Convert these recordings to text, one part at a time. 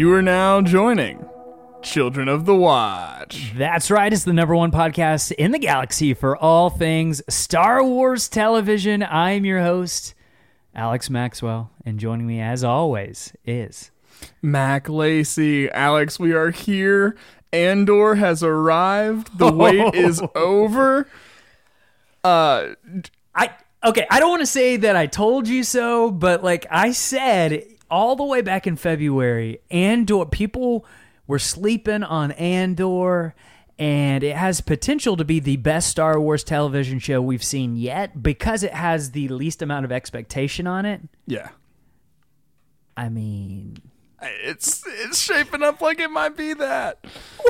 You are now joining Children of the Watch. That's right. It's the #1 podcast in the galaxy for all things Star Wars television. I am your host, Alex Maxwell, and joining me as always is Mac Lacey. Alex, we are here. Andor has arrived. The wait is over. I don't want to say that I told you so, but like I said all the way back in February, Andor, people were sleeping on Andor, and it has potential to be the best Star Wars television show we've seen yet because it has the least amount of expectation on it. Yeah. I mean, It's shaping up like it might be that.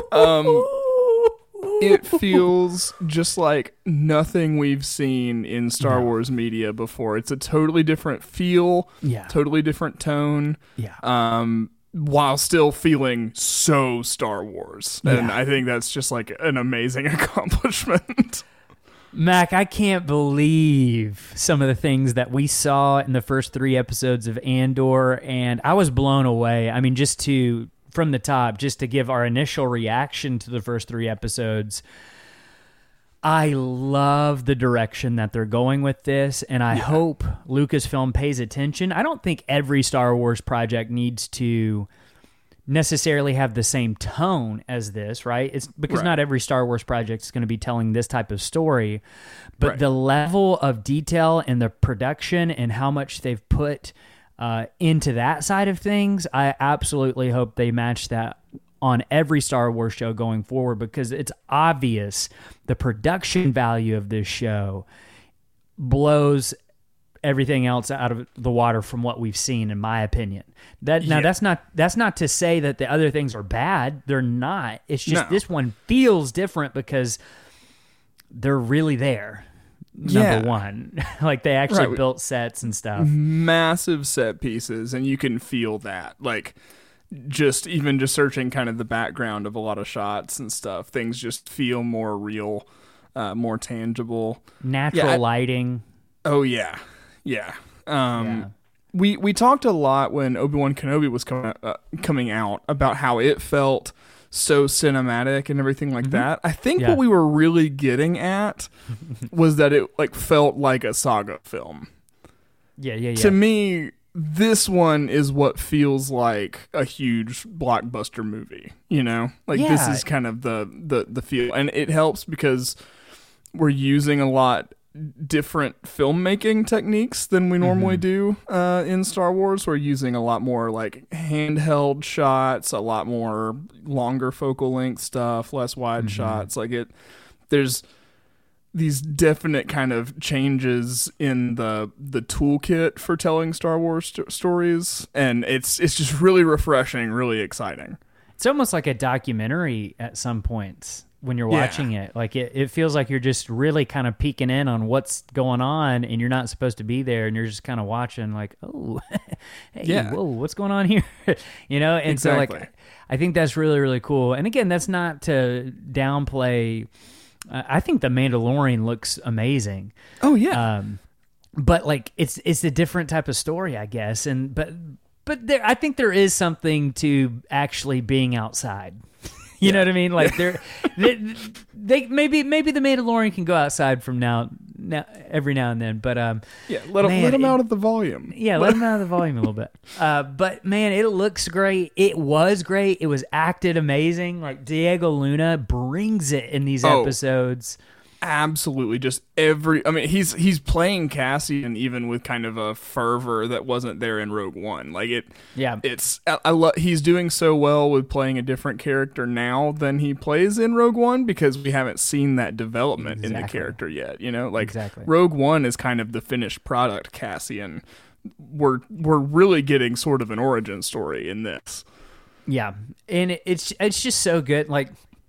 It feels just like nothing we've seen in Star Wars media before. It's a totally different feel, totally different tone, while still feeling so Star Wars. And I think that's just like an amazing accomplishment. Mac, I can't believe some of the things that we saw in the first 3 episodes of Andor, and I was blown away. I mean, from the top, just to give our initial reaction to the first 3 episodes, I love the direction that they're going with this, and I hope Lucasfilm pays attention. I don't think every Star Wars project needs to necessarily have the same tone as this, right? It's because not every Star Wars project is going to be telling this type of story, but the level of detail and the production and how much they've put into that side of things, I absolutely hope they match that on every Star Wars show going forward, because it's obvious the production value of this show blows everything else out of the water from what we've seen, in my opinion. That's not to say that the other things are bad. They're not. It's just this one feels different because they're really there. Number one, like they actually built sets and stuff, massive set pieces, and you can feel that. Like just searching kind of the background of a lot of shots and stuff, things just feel more real, more tangible. Natural lighting. Oh yeah. We talked a lot when Obi-Wan Kenobi was coming out about how it felt so cinematic and everything like that. I think what we were really getting at was that it like felt like a saga film. Yeah. To me, this one is what feels like a huge blockbuster movie, you know? Like this is kind of the feel, and it helps because we're using a lot different filmmaking techniques than we normally do in Star Wars. We're using a lot more like handheld shots, a lot more longer focal length stuff, less wide shots. Like there's these definite kind of changes in the toolkit for telling Star Wars stories, and it's just really refreshing, really exciting. It's almost like a documentary at some points when you're watching it. Like it feels like you're just really kind of peeking in on what's going on, and you're not supposed to be there, and you're just kind of watching like, oh, hey, whoa, what's going on here? You know? And so like, I think that's really, really cool. And again, that's not to downplay. I think The Mandalorian looks amazing. Oh yeah. But like it's a different type of story, I guess. But there, I think there is something to actually being outside. You know what I mean? Like they maybe The Mandalorian can go outside from now every now and then, but let him out of the volume. Yeah, let him out of the volume a little bit. But man, it looks great. It was great. It was acted amazing. Like Diego Luna brings it in these episodes. Absolutely, just he's playing Cassian even with kind of a fervor that wasn't there in Rogue One. Like he's doing so well with playing a different character now than he plays in Rogue One, because we haven't seen that development in the character yet. You know, like Rogue One is kind of the finished product Cassian. We're really getting sort of an origin story in this. Yeah, and it's just so good. Like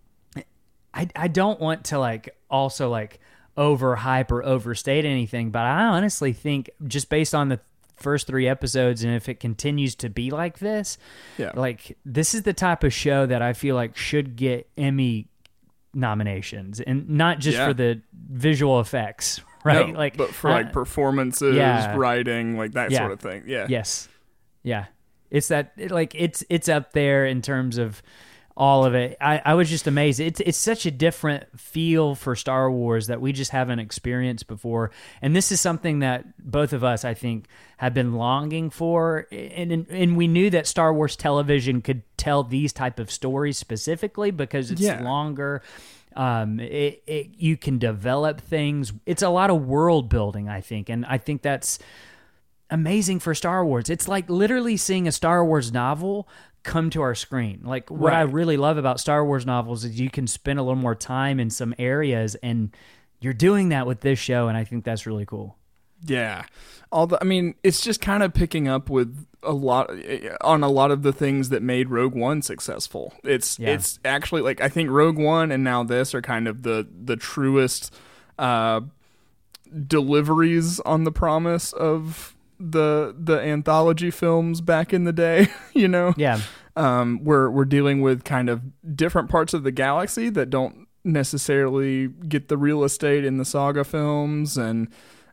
I don't want to like also like overhype or overstate anything, but I honestly think just based on the first 3 episodes, and if it continues to be like this, like this is the type of show that I feel like should get Emmy nominations, and not just for the visual effects, right? No, like, but for like performances, writing, like that sort of thing. Yeah. Yes. Yeah. It's it's up there in terms of all of it. I was just amazed. It's such a different feel for Star Wars that we just haven't experienced before. And this is something that both of us, I think, have been longing for. And we knew that Star Wars television could tell these type of stories specifically because it's longer. You can develop things. It's a lot of world building, I think. And I think that's amazing for Star Wars. It's like literally seeing a Star Wars novel come to our screen. Like what I really love about Star Wars novels is you can spend a little more time in some areas, and you're doing that with this show, and I think that's really cool. Yeah. It's just kind of picking up with a lot of the things that made Rogue One successful. It's actually like, I think Rogue One and now this are kind of the truest deliveries on the promise of the anthology films back in the day, you know? Yeah. We're dealing with kind of different parts of the galaxy that don't necessarily get the real estate in the saga films. And,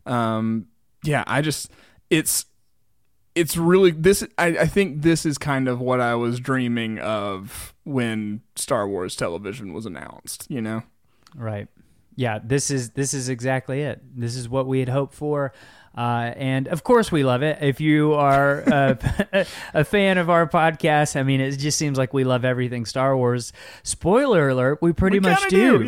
it's really this. I think this is kind of what I was dreaming of when Star Wars television was announced, you know? Right. Yeah. This is exactly it. This is what we had hoped for. And of course we love it. If you are a fan of our podcast, I mean, it just seems like we love everything Star Wars. Spoiler alert, we pretty much do.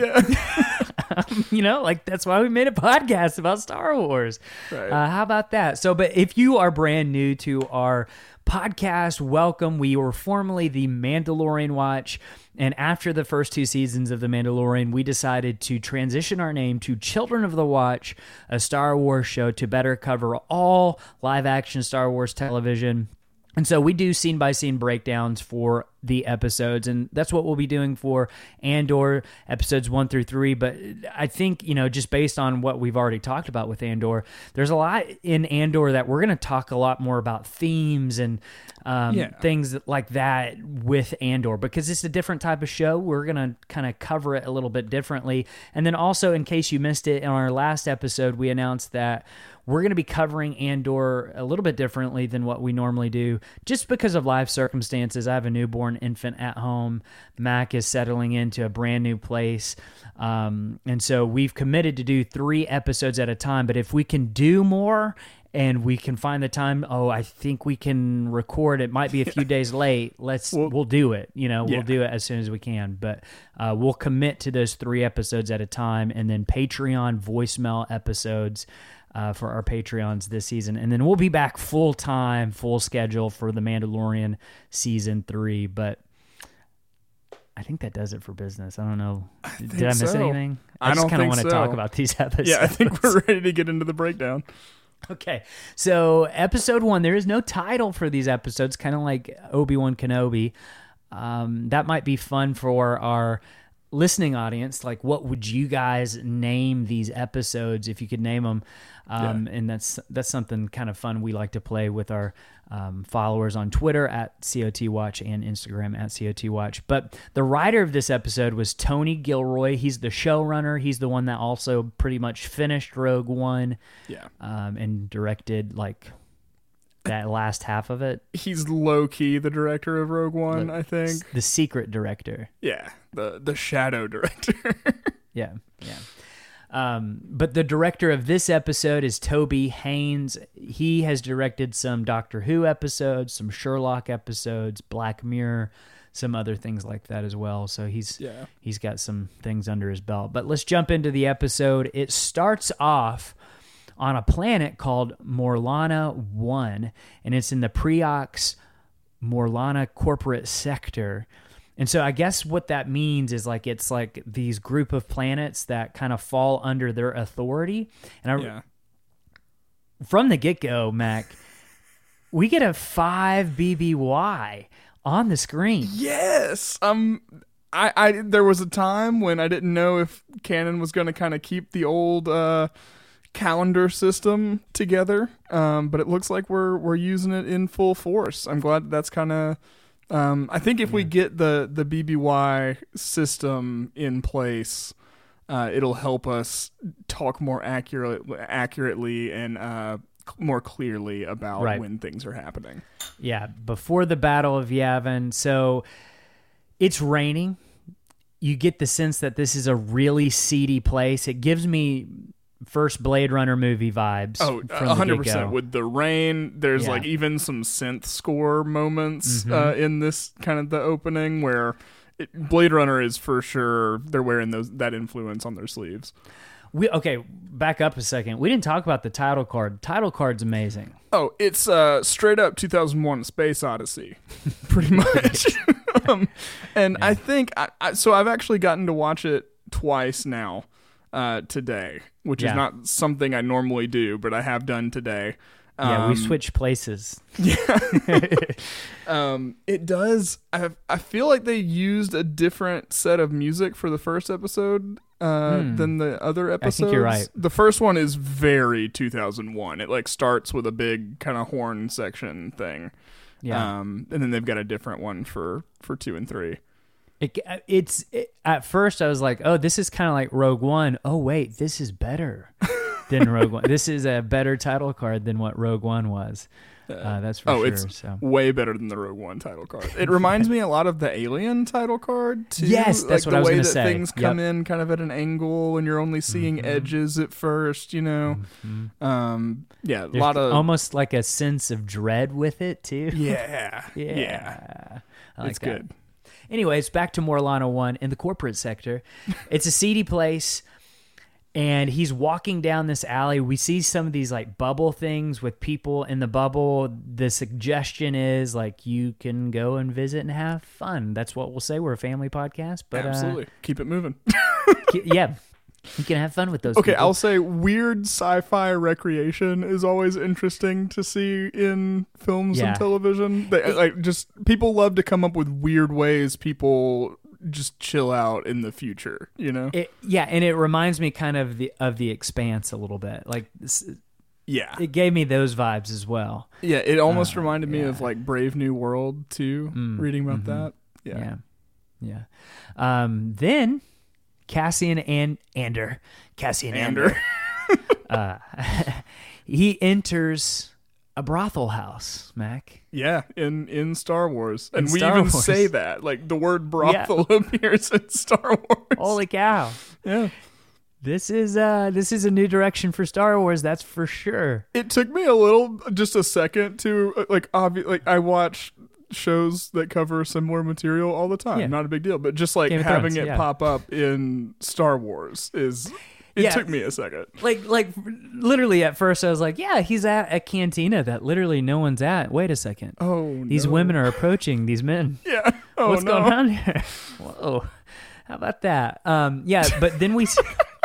Yeah. Like that's why we made a podcast about Star Wars. Right. How about that? So, but if you are brand new to our podcast, welcome. We were formerly the Mandalorian Watch, and after the first 2 seasons of The Mandalorian, we decided to transition our name to Children of the Watch, a Star Wars show to better cover all live-action Star Wars television. And so we do scene-by-scene breakdowns for the episodes, and that's what we'll be doing for Andor episodes 1 through 3. But I think, just based on what we've already talked about with Andor, there's a lot in Andor that we're going to talk a lot more about themes and things like that with Andor, because it's a different type of show. We're going to kind of cover it a little bit differently. And then also, in case you missed it, in our last episode, we announced that we're going to be covering Andor a little bit differently than what we normally do, just because of life circumstances. I have a newborn infant at home. Mac is settling into a brand new place. And so we've committed to do 3 episodes at a time. But if we can do more and we can find the time, I think we can record. It might be a few days late. We'll do it. We'll do it as soon as we can. But we'll commit to those 3 episodes at a time, and then Patreon voicemail episodes for our Patreons this season. And then we'll be back full-time, full schedule for The Mandalorian Season 3. But I think that does it for business. I don't know. Did I miss anything? I just kind of want to talk about these episodes. Yeah, I think we're ready to get into the breakdown. Okay, so episode 1, there is no title for these episodes, kind of like Obi-Wan Kenobi. That might be fun for our listening audience. Like, what would you guys name these episodes if you could name them? And that's something kind of fun we like to play with our followers on Twitter at COTWatch and Instagram at COTWatch. But the writer of this episode was Tony Gilroy. He's the showrunner. He's the one that also pretty much finished Rogue One. Yeah. And directed that last half of it. He's low-key the director of Rogue One, I think. The secret director. Yeah, the shadow director. Yeah. But the director of this episode is Toby Haynes. He has directed some Doctor Who episodes, some Sherlock episodes, Black Mirror, some other things like that as well. So he's got some things under his belt. But let's jump into the episode. It starts off on a planet called Morlana 1, and it's in the Preox Morlana corporate sector. And so I guess what that means is it's like these group of planets that kind of fall under their authority. And from the get-go, Mac, we get a 5 BBY on the screen. Yes. I there was a time when I didn't know if canon was going to kind of keep the old calendar system together, but it looks like we're using it in full force. I'm glad that's kind of I think if we get the BBY system in place, it'll help us talk more accurately and more clearly about Right. when things are happening. Yeah, before the Battle of Yavin. So it's raining. You get the sense that this is a really seedy place. It gives me first Blade Runner movie vibes. Oh, from 100% the get-go. with the rain. There's Yeah. like even some synth score moments in this kind of the opening where Blade Runner is for sure. They're wearing that influence on their sleeves. Okay, back up a second. We didn't talk about the title card. Title card's amazing. Oh, it's straight up 2001: A Space Odyssey, pretty much. And I think so. I've actually gotten to watch it twice now today, which is not something I normally do, but I have done today. Yeah, we switched places. It does. I feel like they used a different set of music for the first episode than the other episodes. I think you're right. The first one is very 2001. It like starts with a big kind of horn section thing. Yeah. And then they've got a different one for 2 and 3. At first I was like, oh, this is kind of like Rogue One. Oh wait, this is better than Rogue One. This is a better title card than what Rogue One was. That's for sure. It's way better than the Rogue One title card. It reminds me a lot of the Alien title card too. Yes, that's what I was going to say. The way that things come in kind of at an angle, and you're only seeing edges at first. You know, yeah, There's a lot of almost like a sense of dread with it too. yeah. I like It's that. good. Anyways, back to Morlano 1 in the corporate sector. It's a seedy place, and he's walking down this alley. We see some of these like bubble things with people in the bubble. The suggestion is like you can go and visit and have fun. That's what we'll say. We're a family podcast, but Absolutely, keep it moving. yeah, you can have fun with those. Okay, people. I'll say weird sci-fi recreation is always interesting to see in films and television. Just people love to come up with weird ways people just chill out in the future, you know? And it reminds me kind of the Expanse a little bit. Like, it gave me those vibes as well. Yeah, it almost reminded me of like Brave New World too. Reading about that, yeah. Then Cassian Andor, he enters a brothel house, Mac. Yeah, in Star Wars. And we Star even Wars. say that. Like the word brothel appears in Star Wars. Holy cow. Yeah. This is a new direction for Star Wars, that's for sure. It took me just a second to I watch shows that cover similar material all the time. Yeah. Not a big deal, but just like having it pop up in Star Wars took me a second. Like literally at first I was like, yeah, he's at a cantina that literally no one's at. Wait a second. Oh, these women are approaching these men. Yeah. Oh, what's going on here? Whoa. How about that? But then we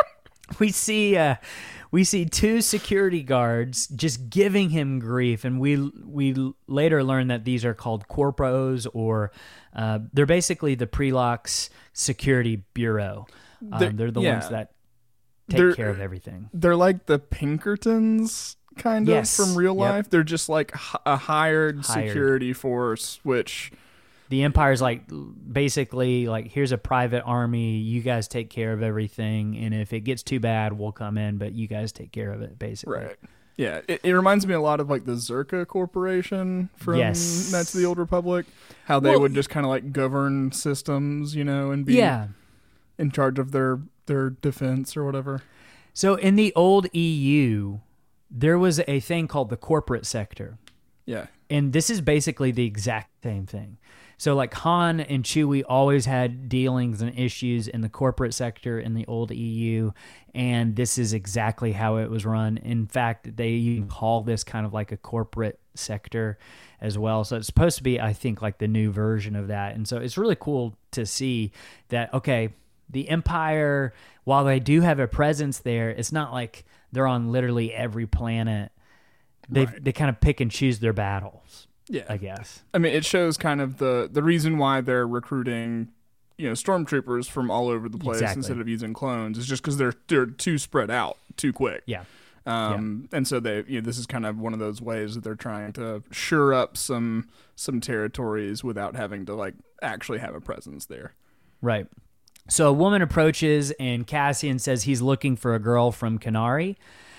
see two security guards just giving him grief, and we later learn that these are called corpos, or they're basically the Prelox Security Bureau. They're the ones that take care of everything. They're like the Pinkertons, kind of, from real life. They're just like a hired security force, which... The Empire's like basically like, here's a private army. You guys take care of everything, and if it gets too bad, we'll come in. But you guys take care of it, basically. Right. Yeah. It reminds me a lot of like the Zerka Corporation from Knights of the Old Republic. How they would just kind of like govern systems, you know, and be in charge of their defense or whatever. So in the old EU, there was a thing called the corporate sector. Yeah. And this is basically the exact same thing. So like Han and Chewie always had dealings and issues in the corporate sector in the old EU, and this is exactly how it was run. In fact, they even call this kind of like a corporate sector as well. So it's supposed to be, I think, like the new version of that. And so it's really cool to see that, okay, the Empire, while they do have a presence there, it's not like they're on literally every planet. They kind of pick and choose their battles. Yeah, I guess. I mean, it shows kind of the reason why they're recruiting, stormtroopers from all over the place instead of using clones is just because they're too spread out too quick. Yeah. And so this is kind of one of those ways that they're trying to shore up some territories without having to like actually have a presence there. Right. So a woman approaches and Cassian says he's looking for a girl from Kenari.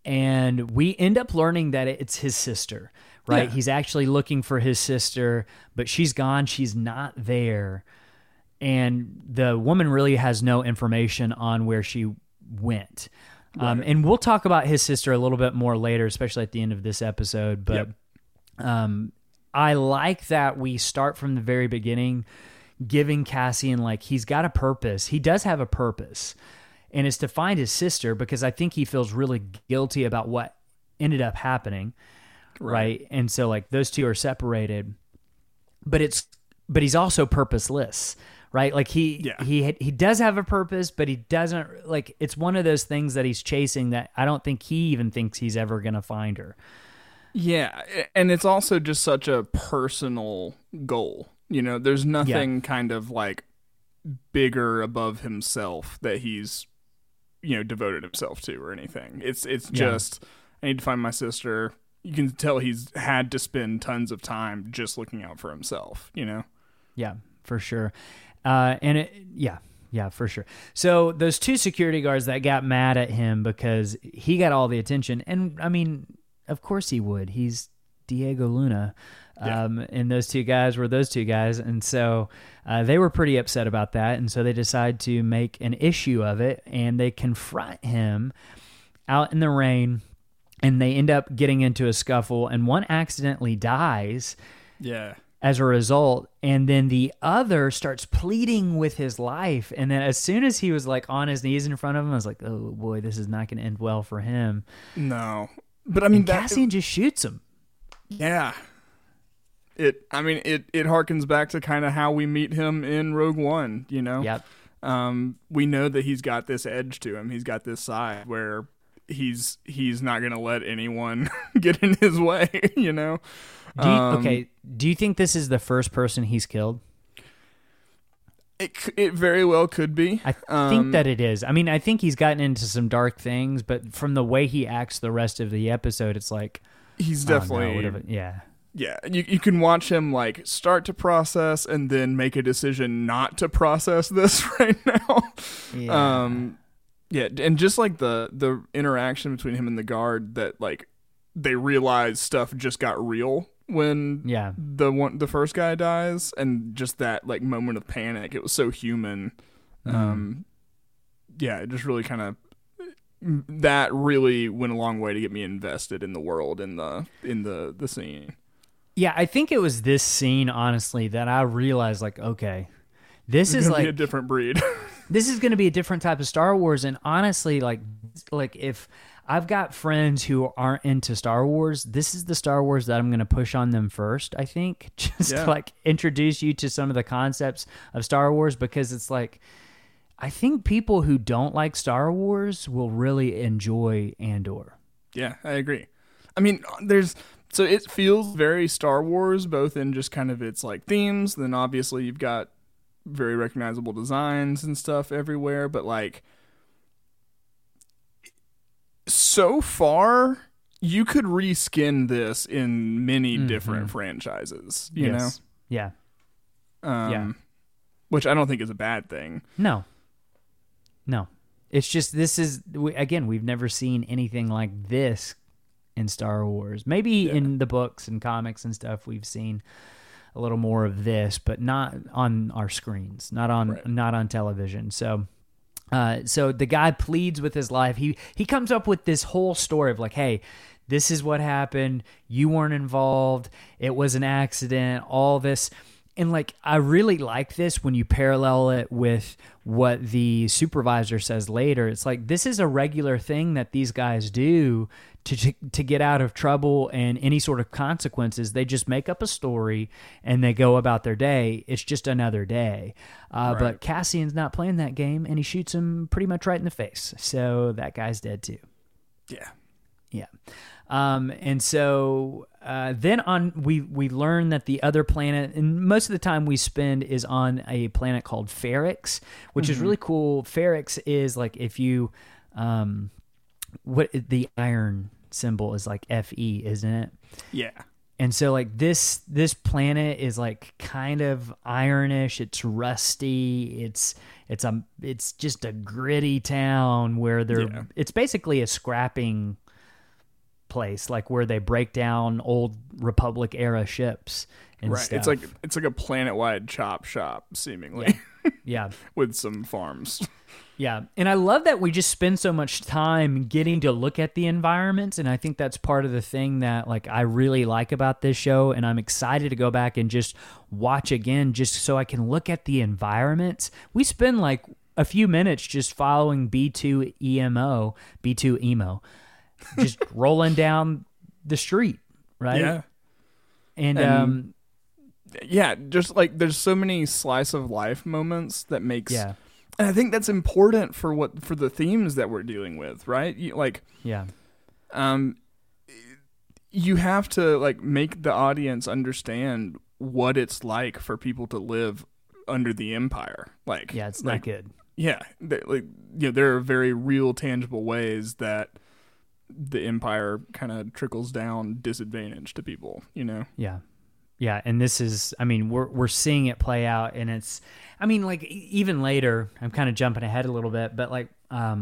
And we end up learning that it's his sister, right? Yeah. He's actually looking for his sister, but she's gone. She's not there. And the woman really has no information on where she went. Right. And we'll talk about his sister a little bit more later, especially at the end of this episode. But I like that we start from the very beginning, giving Cassian, like, he's got a purpose. He does have a purpose. And it's to find his sister, because I think he feels really guilty about what ended up happening. Right. And so, like, those two are separated. But he's also purposeless. Right? Like he does have a purpose, but he doesn't, like, it's one of those things that he's chasing that I don't think he even thinks he's ever going to find her. Yeah. And it's also just such a personal goal. You know, there's nothing kind of like bigger above himself that he's, you know, devoted himself to or anything. It's just, I need to find my sister. You can tell he's had to spend tons of time just looking out for himself, you know? Yeah, for sure. For sure. So those two security guards that got mad at him because he got all the attention, and I mean, of course he would. He's Diego Luna, and those two guys were those two guys, and so they were pretty upset about that, and so they decide to make an issue of it, and they confront him out in the rain, and they end up getting into a scuffle, and one accidentally dies. Yeah. As a result, and then the other starts pleading with his life, and then as soon as he was like on his knees in front of him, I was like, oh boy, this is not going to end well for him. No. But I mean, Cassian just shoots him. Yeah. It harkens back to kind of how we meet him in Rogue One, you know? Yep. We know that he's got this edge to him. He's got this side where he's not going to let anyone get in his way, you know? Do you think this is the first person he's killed? It very well could be. I think that it is. I mean, I think he's gotten into some dark things, but from the way he acts the rest of the episode, it's like he's definitely yeah. You can watch him like start to process and then make a decision not to process this right now. And just like the interaction between him and the guard, that like they realize stuff just got real when the first guy dies, and just that like moment of panic, it was so human. It just really kind of, that really went a long way to get me invested in the world and the scene. Yeah, I think it was this scene, honestly, that I realized, like, okay, this is like a different breed. This is going to be a different type of Star Wars. And honestly, like if I've got friends who aren't into Star Wars, this is the Star Wars that I'm going to push on them first, I think, just to like introduce you to some of the concepts of Star Wars, because it's like, I think people who don't like Star Wars will really enjoy Andor. Yeah, I agree. I mean, so it feels very Star Wars, both in just kind of its like themes. Then obviously you've got very recognizable designs and stuff everywhere, but like so far you could reskin this in many different franchises, you know? Yeah. Which I don't think is a bad thing. No. It's just, we've never seen anything like this in Star Wars. Maybe in the books and comics and stuff we've seen a little more of this, but not on our screens, not on television. So the guy pleads with his life. He comes up with this whole story of like, hey, this is what happened. You weren't involved. It was an accident, all this. And like, I really like this when you parallel it with what the supervisor says later. It's like, this is a regular thing that these guys do to get out of trouble and any sort of consequences. They just make up a story and they go about their day. It's just another day. But Cassian's not playing that game, and he shoots him pretty much right in the face. So that guy's dead too. Yeah. And so then we learn that the other planet, and most of the time we spend is on a planet called Ferrix, which is really cool. Ferrix is like, if you what the iron symbol is like Fe, isn't it? Yeah. And so like this planet is like kind of ironish. It's rusty. It's just a gritty town where it's basically a scrapping place, like where they break down old Republic era ships and stuff. It's like a planet-wide chop shop, seemingly. Yeah. With some farms. Yeah. And I love that we just spend so much time getting to look at the environments. And I think that's part of the thing that like I really like about this show. And I'm excited to go back and just watch again, just so I can look at the environments. We spend like a few minutes just following B2 Emo, just rolling down the street, right? Yeah. And yeah, just like there's so many slice of life moments that makes yeah. And I think that's important for the themes that we're dealing with, right? Yeah. You have to like make the audience understand what it's like for people to live under the Empire. Like, yeah, it's not good. Yeah, there are very real, tangible ways that the Empire kind of trickles down disadvantage to people. You know? Yeah. Yeah, and this is, I mean, we're seeing it play out, and it's, I mean, like, even later, I'm kind of jumping ahead a little bit, but, like,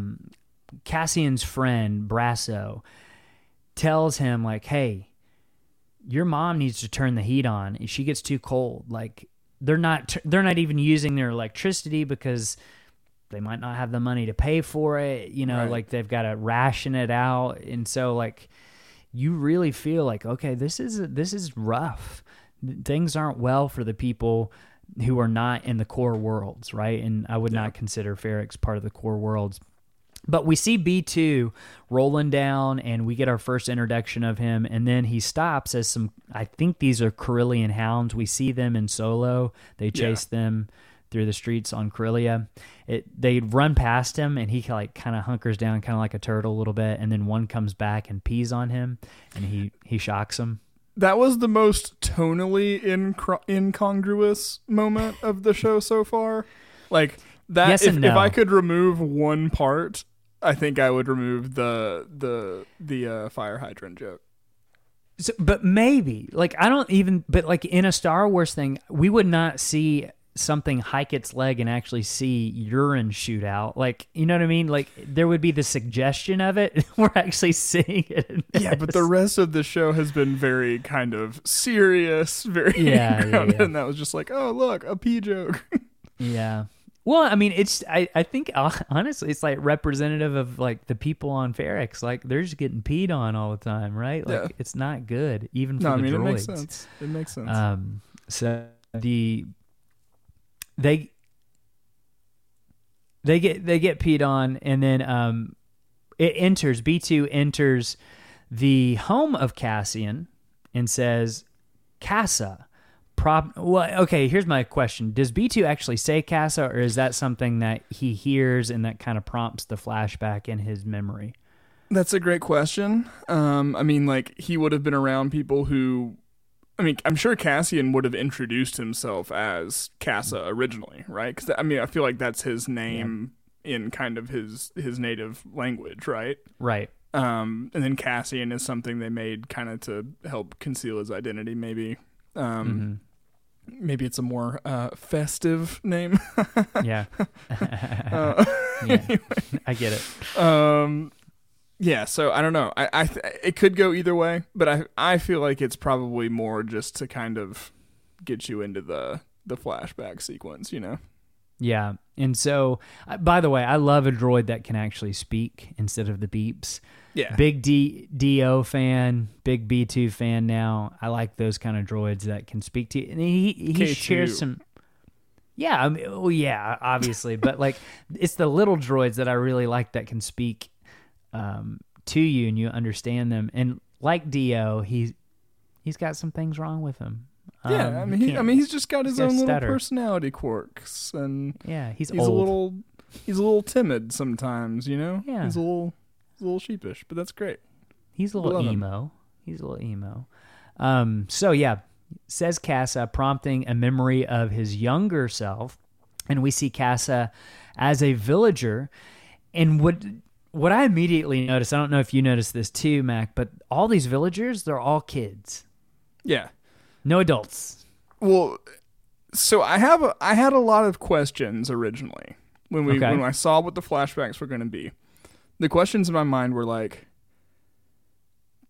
Cassian's friend, Brasso, tells him, like, hey, your mom needs to turn the heat on. She gets too cold. Like, they're not even using their electricity because they might not have the money to pay for it, you know, right. Like, they've got to ration it out, and so, like, you really feel like, okay, this is rough. Things aren't well for the people who are not in the core worlds, right? And I would not consider Ferrix part of the core worlds. But we see B2 rolling down, and we get our first introduction of him, and then he stops as some, I think these are Corellian hounds. We see them in Solo. They chase them through the streets on Corellia. They run past him, and he like kind of hunkers down, kind of like a turtle a little bit, and then one comes back and pees on him, and he shocks him. That was the most tonally incongruous moment of the show so far. Like that, yes if no. I could remove one part, I think I would remove the fire hydrant joke. So, but maybe, like, I don't even, but like in a Star Wars thing, we would not see something hike its leg and actually see urine shoot out. Like, you know what I mean? Like, there would be the suggestion of it. We're actually seeing it. Yeah, but the rest of the show has been very kind of serious, very grounded, and that was just like, oh, look, a pee joke. Yeah. Well, I mean, it's, I think, honestly, it's like representative of like the people on Ferrix. Like, they're just getting peed on all the time, right? Like, it's not good, even for the droids. It makes sense. It makes sense. So They get peed on, and then B2 enters the home of Cassian and says, Casa. Well, okay, here's my question. Does B2 actually say Casa, or is that something that he hears and that kind of prompts the flashback in his memory? That's a great question. I mean, like, he would have been around people who... I mean, I'm sure Cassian would have introduced himself as Casa originally, right? Because, I mean, I feel like that's his name in kind of his native language, right? Right. And then Cassian is something they made kind of to help conceal his identity, maybe. Maybe it's a more festive name. Yeah. Anyway. I get it. Yeah, so I don't know. It could go either way, but I feel like it's probably more just to kind of get you into the flashback sequence, you know? Yeah, and so, by the way, I love a droid that can actually speak instead of the beeps. Yeah. Big DO fan, big B2 fan now. I like those kind of droids that can speak to you. And he shares some... Yeah, I mean, well, yeah, obviously, but like it's the little droids that I really like that can speak to you and you understand them. And like Dio, he's got some things wrong with him. Yeah, he's just got his own little personality quirks, and yeah, he's old. He's a little timid sometimes, you know. Yeah, he's a little sheepish, but that's great. He's a little emo. He's a little emo. So yeah, says Casa, prompting a memory of his younger self, and we see Casa as a villager, and what I immediately noticed, I don't know if you noticed this too, Mac, but all these villagers, they're all kids. Yeah. No adults. Well, so I had a lot of questions originally when I saw what the flashbacks were going to be. The questions in my mind were like,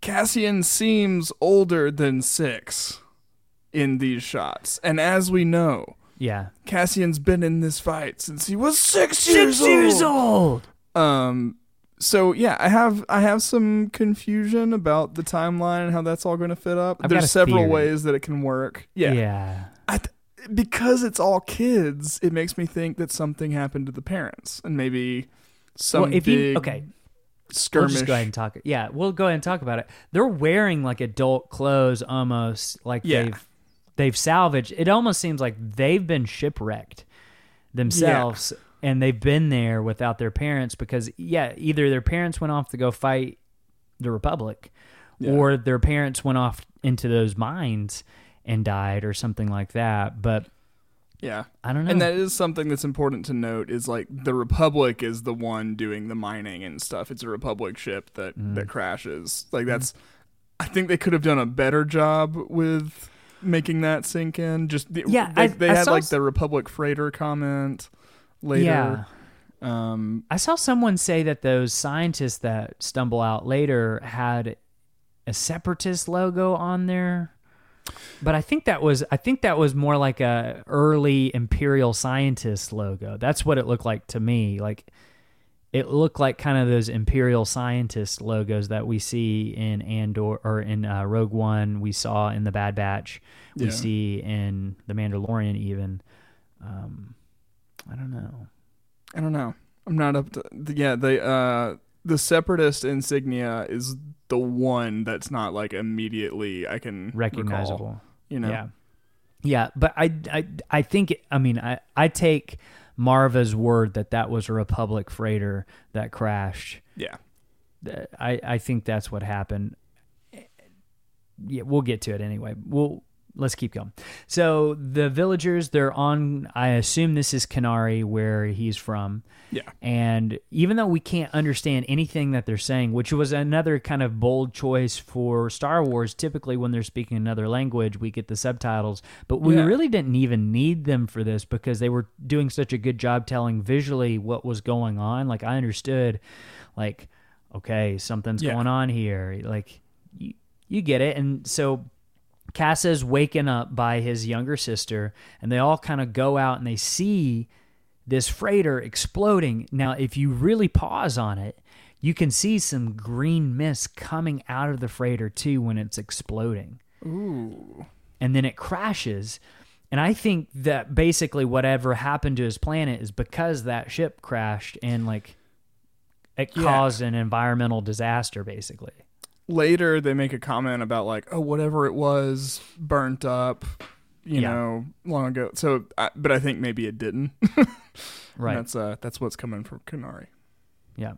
Cassian seems older than 6 in these shots. And as we know, Cassian's been in this fight since he was 6 years old. So yeah, I have some confusion about the timeline and how that's all going to fit up. There's several ways that it can work. Yeah. Because it's all kids, it makes me think that something happened to the parents and maybe some skirmish. We'll just go ahead and talk. Yeah, we'll go ahead and talk about it. They're wearing like adult clothes almost, like they've salvaged. It almost seems like they've been shipwrecked themselves, and they've been there without their parents because either their parents went off to go fight the Republic, or their parents went off into those mines and died or something like that. But I don't know. And that is something that's important to note is like the Republic is the one doing the mining and stuff. It's a Republic ship that crashes. Like that's, I think they could have done a better job with making that sink in. Just they had like the Republic freighter comment later. I saw someone say that those scientists that stumble out later had a separatist logo on there. But I think that was more like a early Imperial Scientist logo. That's what it looked like to me. Like it looked like kind of those Imperial Scientist logos that we see in Andor or in Rogue One. We saw in the Bad Batch. We see in the Mandalorian even. I don't know. I'm not up to the Separatist insignia is the one that's not like immediately I can recognizable, recall, but I think I take Marva's word that was a Republic freighter that crashed. I think that's what happened. We'll get to it anyway. Let's keep going. So the villagers, they're on, I assume this is Kenari where he's from. Yeah. And even though we can't understand anything that they're saying, which was another kind of bold choice for Star Wars, typically when they're speaking another language, we get the subtitles. But we really didn't even need them for this because they were doing such a good job telling visually what was going on. Like I understood, like, okay, something's going on here. Like you get it. And so Casa's waken up by his younger sister, and they all kind of go out and they see this freighter exploding. Now, if you really pause on it, you can see some green mist coming out of the freighter too when it's exploding. Ooh. And then it crashes. And I think that basically whatever happened to his planet is because that ship crashed and like it caused an environmental disaster basically. Later, they make a comment about like, oh, whatever it was burnt up, you know, long ago. So, but I think maybe it didn't. Right. That's what's coming from Kenari. Yep.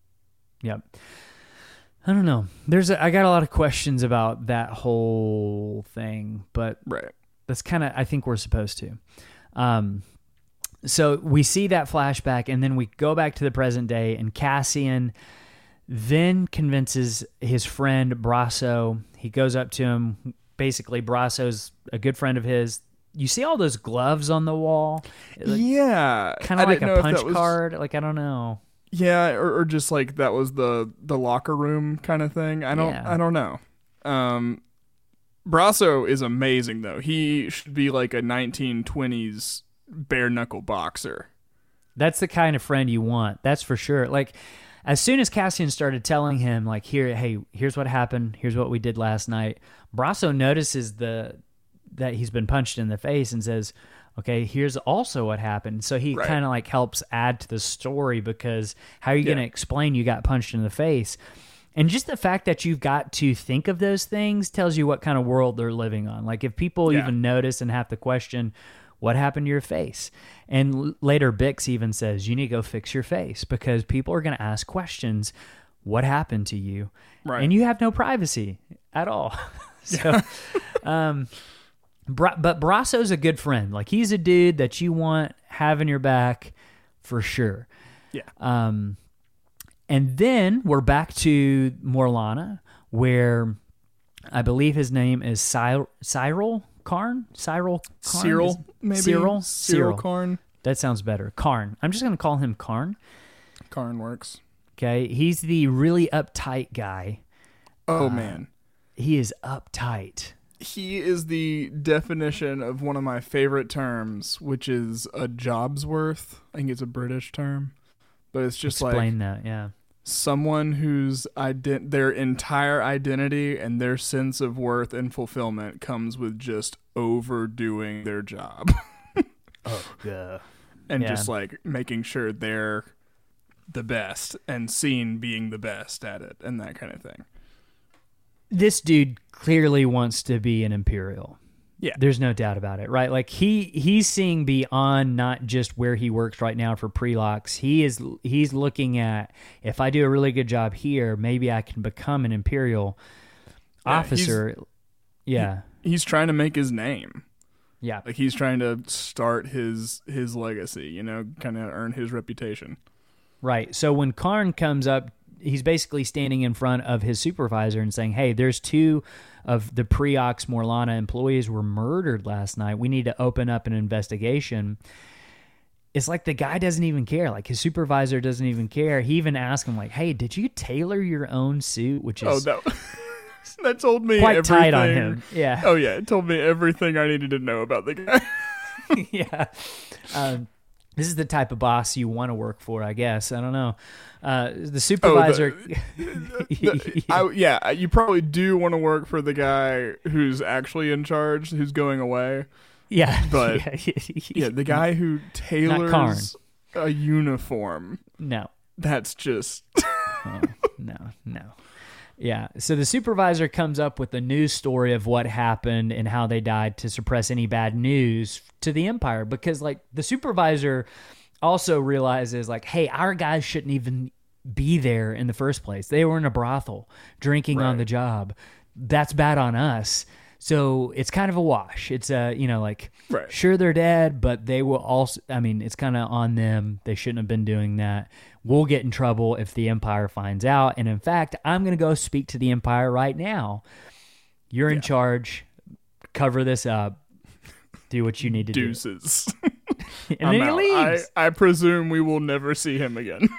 I don't know. I got a lot of questions about that whole thing, but that's kind of, I think we're supposed to. So we see that flashback, and then we go back to the present day, and Cassian then convinces his friend Brasso. He goes up to him. Basically, Brasso's a good friend of his. You see all those gloves on the wall? Kind of like a punch card. Like, I don't know. Yeah, or just like that was the locker room kind of thing. I don't know. Brasso is amazing, though. He should be like a 1920s bare-knuckle boxer. That's the kind of friend you want. That's for sure. Like, as soon as Cassian started telling him, like, here's what happened, here's what we did last night, Brasso notices that he's been punched in the face and says, okay, here's also what happened. So he kind of like helps add to the story because how are you going to explain you got punched in the face? And just the fact that you've got to think of those things tells you what kind of world they're living on. Like if people even notice and have to question, what happened to your face? And later Bix even says, you need to go fix your face because people are going to ask questions. What happened to you? Right. And you have no privacy at all. So, but Brasso's a good friend. Like he's a dude that you want having your back for sure. Yeah. And then we're back to Morlana, where I believe his name is Syril Karn? Cyril Karn. That sounds better. Karn. I'm just going to call him Karn. Karn works. Okay. He's the really uptight guy. Oh, man. He is uptight. He is the definition of one of my favorite terms, which is a job's worth. I think it's a British term. But it's just Explain that, yeah. Someone whose their entire identity and their sense of worth and fulfillment comes with just overdoing their job. Oh, yeah. And just like making sure they're the best and seen being the best at it and that kind of thing. This dude clearly wants to be an Imperial. Yeah. There's no doubt about it, right? Like he's seeing beyond not just where he works right now for Prelox. He's looking at, if I do a really good job here, maybe I can become an Imperial officer. He's trying to make his name. Yeah. Like he's trying to start his legacy, you know, kind of earn his reputation. Right. So when Karn comes up, he's basically standing in front of his supervisor and saying, hey, there's 2 of the Preox Morlana employees were murdered last night. We need to open up an investigation. It's like the guy doesn't even care. Like his supervisor doesn't even care. He even asked him like, hey, did you tailor your own suit? Which is that told me quite everything. tight on him. Yeah. Oh yeah. It told me everything I needed to know about the guy. Yeah. This is the type of boss you want to work for, I guess. I don't know. The supervisor. You probably do want to work for the guy who's actually in charge, who's going away. Yeah. But the guy who tailors a uniform. No. That's just. No. Yeah. So the supervisor comes up with a news story of what happened and how they died to suppress any bad news to the Empire, because like the supervisor also realizes like, hey, our guys shouldn't even be there in the first place. They were in a brothel drinking on the job. That's bad on us. So it's kind of a wash. It's sure they're dead, but they will also, I mean, it's kind of on them. They shouldn't have been doing that. We'll get in trouble if the Empire finds out. And in fact, I'm going to go speak to the Empire right now. You're in charge. Cover this up. Do what you need to do. Deuces. And then he leaves. I presume we will never see him again.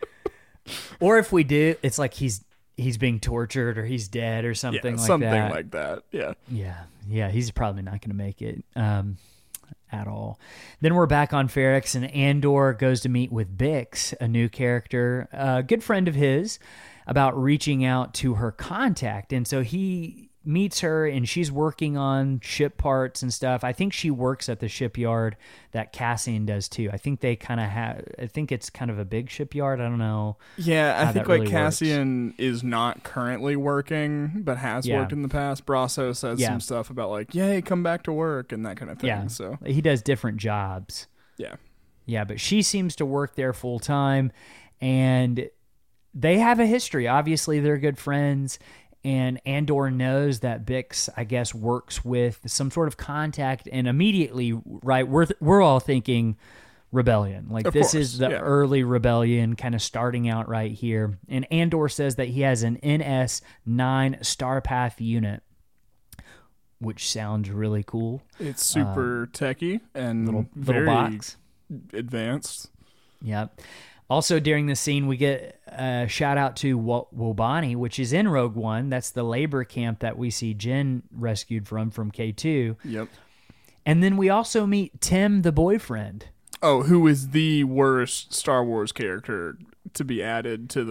Or if we do, it's like he's being tortured or he's dead or something like that. Something like that. Yeah. Yeah. He's probably not going to make it at all. Then we're back on Ferrix, and Andor goes to meet with Bix, a new character, a good friend of his, about reaching out to her contact. And so he meets her, and she's working on ship parts and stuff. I think she works at the shipyard that Cassian does too. I think they kind of have, I think it's kind of a big shipyard. I don't know. Yeah, I think like Cassian is not currently working, but has worked in the past. Brasso says some stuff about like, yay, come back to work and that kind of thing. Yeah, so he does different jobs. Yeah. Yeah, but she seems to work there full time, and they have a history. Obviously, they're good friends. And Andor knows that Bix, I guess, works with some sort of contact, and immediately, right, we're all thinking rebellion. Like this is the early rebellion kind of starting out right here. And Andor says that he has an NS-9 Starpath unit, which sounds really cool. It's super techy and very box. Advanced. Yep. Also, during the scene, we get a shout out to Wobani, which is in Rogue One. That's the labor camp that we see Jyn rescued from K2. Yep. And then we also meet Tim, the boyfriend. Oh, who is the worst Star Wars character to be added to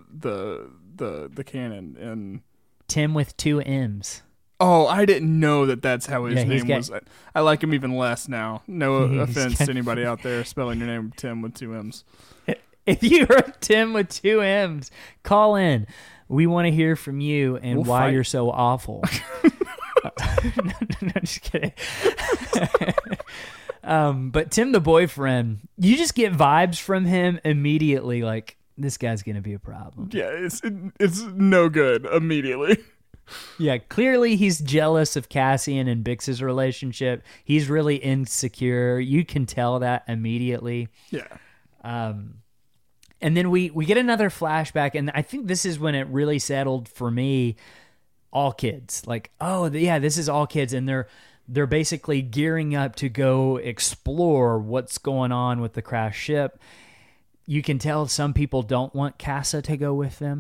the canon? And Tim with 2 M's. Oh, I didn't know that's how his name was. I like him even less now. No offense to anybody out there spelling your name Tim with 2 M's. If you are Tim with 2 M's, call in. We want to hear from you and why you're so awful. No, just kidding. But Tim the boyfriend, you just get vibes from him immediately like, this guy's going to be a problem. Yeah, it's no good immediately. Yeah, clearly he's jealous of Cassian and Bix's relationship. He's really insecure. You can tell that immediately. Yeah. And then we get another flashback, and I think this is when it really settled for me. All kids, like, oh yeah, this is all kids, and they're basically gearing up to go explore what's going on with the crashed ship. You can tell some people don't want Casa to go with them.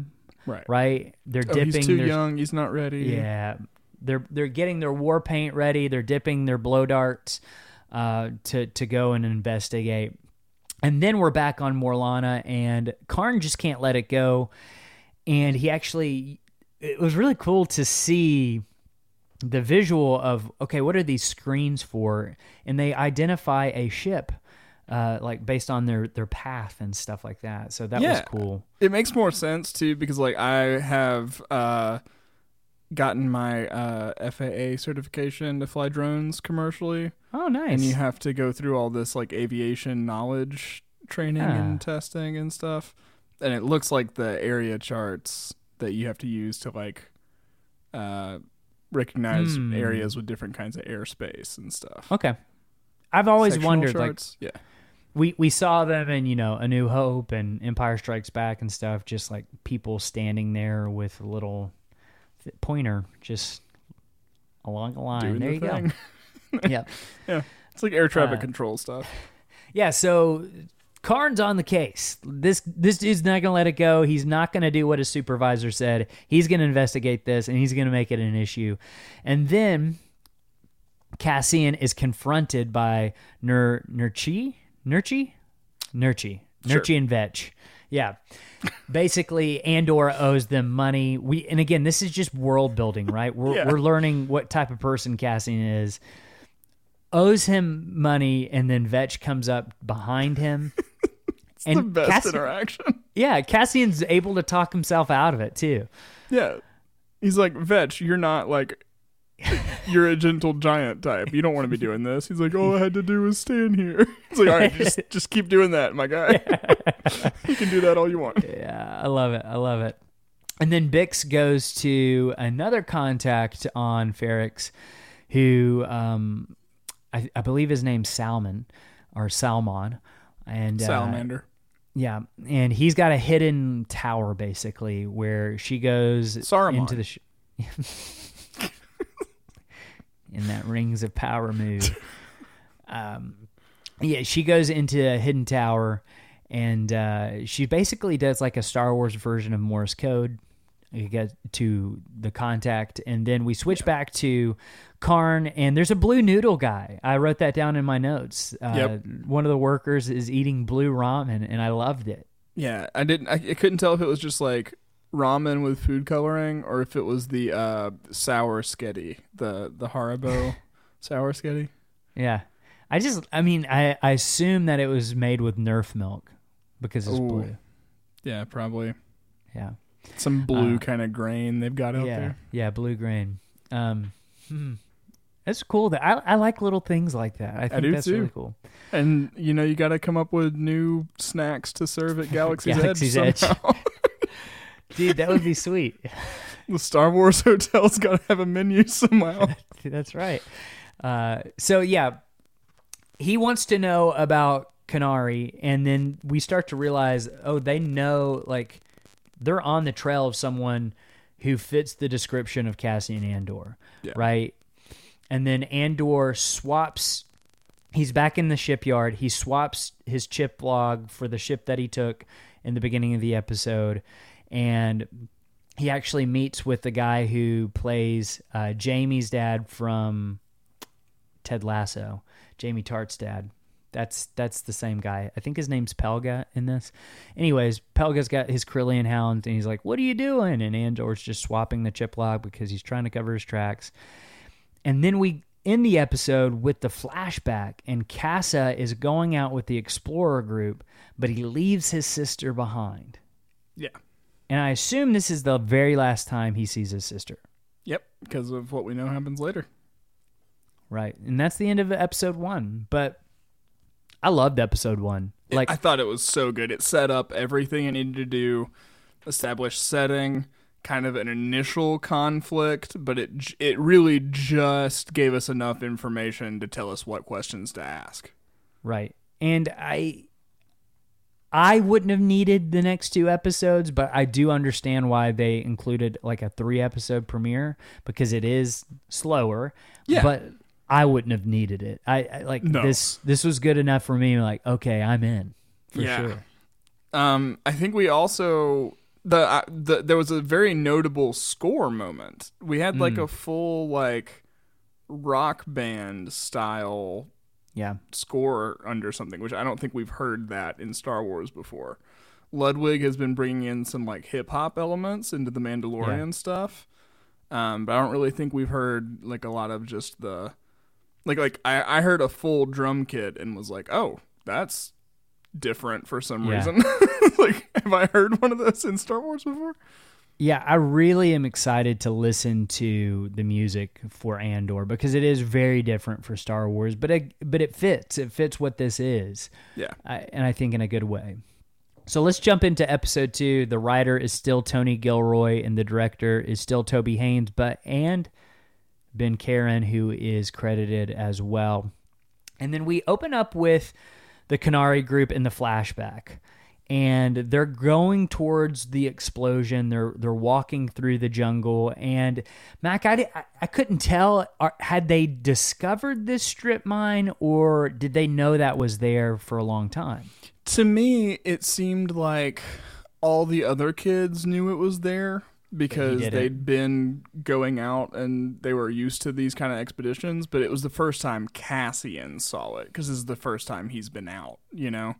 Right? They're dipping. He's too young. He's not ready. Yeah. They're getting their war paint ready. They're dipping their blow darts to go and investigate. And then we're back on Morlana, and Karn just can't let it go. And it was really cool to see the visual of, okay, what are these screens for? And they identify a ship, like based on their path and stuff like that. So that was cool. It makes more sense too, because like I have gotten my FAA certification to fly drones commercially. Oh, nice. And you have to go through all this like aviation knowledge training and testing and stuff. And it looks like the area charts that you have to use to like recognize areas with different kinds of airspace and stuff. Okay. I've always Sectional wondered, charts. like, we saw them in, A New Hope and Empire Strikes Back and stuff, just like people standing there with a little pointer just along the line. Doing there you thing. go. Yeah. It's like air traffic control stuff. Yeah, so Karn's on the case. This dude's not going to let it go. He's not going to do what his supervisor said. He's going to investigate this, and he's going to make it an issue. And then Cassian is confronted by Nurchi and Vetch. Yeah. Basically, Andor owes them money. And again, this is just world building, right? We're learning what type of person Cassian is. Owes him money, and then Vetch comes up behind him. It's the best interaction. Yeah, Cassian's able to talk himself out of it, too. Yeah. He's like, Vetch, you're not like... You're a gentle giant type. You don't want to be doing this. He's like, all I had to do was stand here. It's like, all right, just keep doing that, my guy. You can do that all you want. Yeah, I love it. And then Bix goes to another contact on Ferrix, who I believe his name's Salmon or Salmon, and Salamander. Yeah, and he's got a hidden tower basically where she goes Saruman. into the. In that Rings of Power move. She goes into a hidden tower, and she basically does like a Star Wars version of Morse code. You get to the contact, and then we switch back to Karn, and there's a blue noodle guy. I wrote that down in my notes. One of the workers is eating blue ramen, and I loved it. Yeah, I couldn't tell if it was just like ramen with food coloring or if it was the sour sketty, the Haribo sour sketty. Yeah. I assume that it was made with Nerf milk because it's blue. Yeah, probably. Yeah. Some blue kind of grain they've got out there. Yeah, blue grain. It's cool. That I like little things like that. I think that's too. Really cool. And, you got to come up with new snacks to serve at Galaxy's Edge. Somehow. Dude, that would be sweet. The Star Wars hotel's got to have a menu somehow. That's right. So, yeah, he wants to know about Kenari, and then we start to realize, they know, like, they're on the trail of someone who fits the description of Cassian Andor, right? And then Andor swaps. He's back in the shipyard. He swaps his chip log for the ship that he took in the beginning of the episode. And he actually meets with the guy who plays Jamie's dad from Ted Lasso, Jamie Tartt's dad. That's the same guy. I think his name's Pelga in this. Anyways, Pelga's got his Krillian hound, and he's like, what are you doing? And Andor's just swapping the chip log because he's trying to cover his tracks. And then we end the episode with the flashback, and Casa is going out with the Explorer group, but he leaves his sister behind. Yeah. And I assume this is the very last time he sees his sister. Yep, because of what we know happens later. Right. And that's the end of episode 1. But I loved episode 1. I thought it was so good. It set up everything it needed to do, establish setting, kind of an initial conflict, but it really just gave us enough information to tell us what questions to ask. Right. And I wouldn't have needed the next 2 episodes, but I do understand why they included like a 3-episode premiere, because it is slower. Yeah. But I wouldn't have needed it. This was good enough for me. Like, okay, I'm in for sure. I think we also There was a very notable score moment. We had like a full like rock band style score under something, which I don't think we've heard that in Star Wars before. Ludwig has been bringing in some like hip hop elements into the Mandalorian stuff, but I don't really think we've heard like a lot of just the I heard a full drum kit and was like, oh, that's different for some reason. Like, have I heard one of those in Star Wars before? Yeah, I really am excited to listen to the music for Andor because it is very different for Star Wars, but it fits. It fits what this is. Yeah. And I think in a good way. So let's jump into episode 2. The writer is still Tony Gilroy and the director is still Toby Haynes, and Ben Karen, who is credited as well. And then we open up with the Kenari group in the flashback. And they're going towards the explosion. They're walking through the jungle. And Mac, I couldn't tell. Had they discovered this strip mine, or did they know that was there for a long time? To me, it seemed like all the other kids knew it was there because they'd been going out and they were used to these kind of expeditions. But it was the first time Cassian saw it because this is the first time he's been out, you know?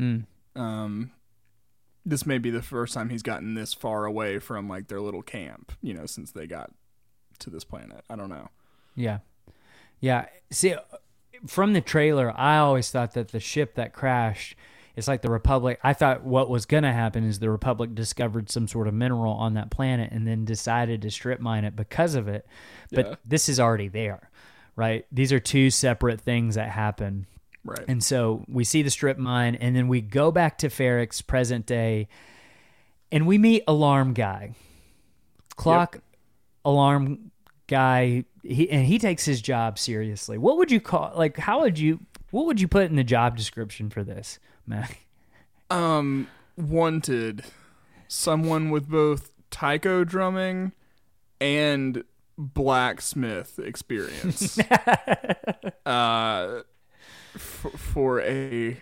This may be the first time he's gotten this far away from like their little camp, you know, since they got to this planet. I don't know. Yeah. Yeah. See, from the trailer, I always thought that the ship that crashed, it's like the Republic. I thought what was going to happen is the Republic discovered some sort of mineral on that planet and then decided to strip mine it because of it. But this is already there, right? These are two separate things that happen. Right. And so we see the strip mine, and then we go back to Ferrix, present day, and we meet Alarm Guy. Clock Alarm Guy, he takes his job seriously. What would you call, like, what would you put in the job description for this, Mac? Wanted someone with both taiko drumming and blacksmith experience. For a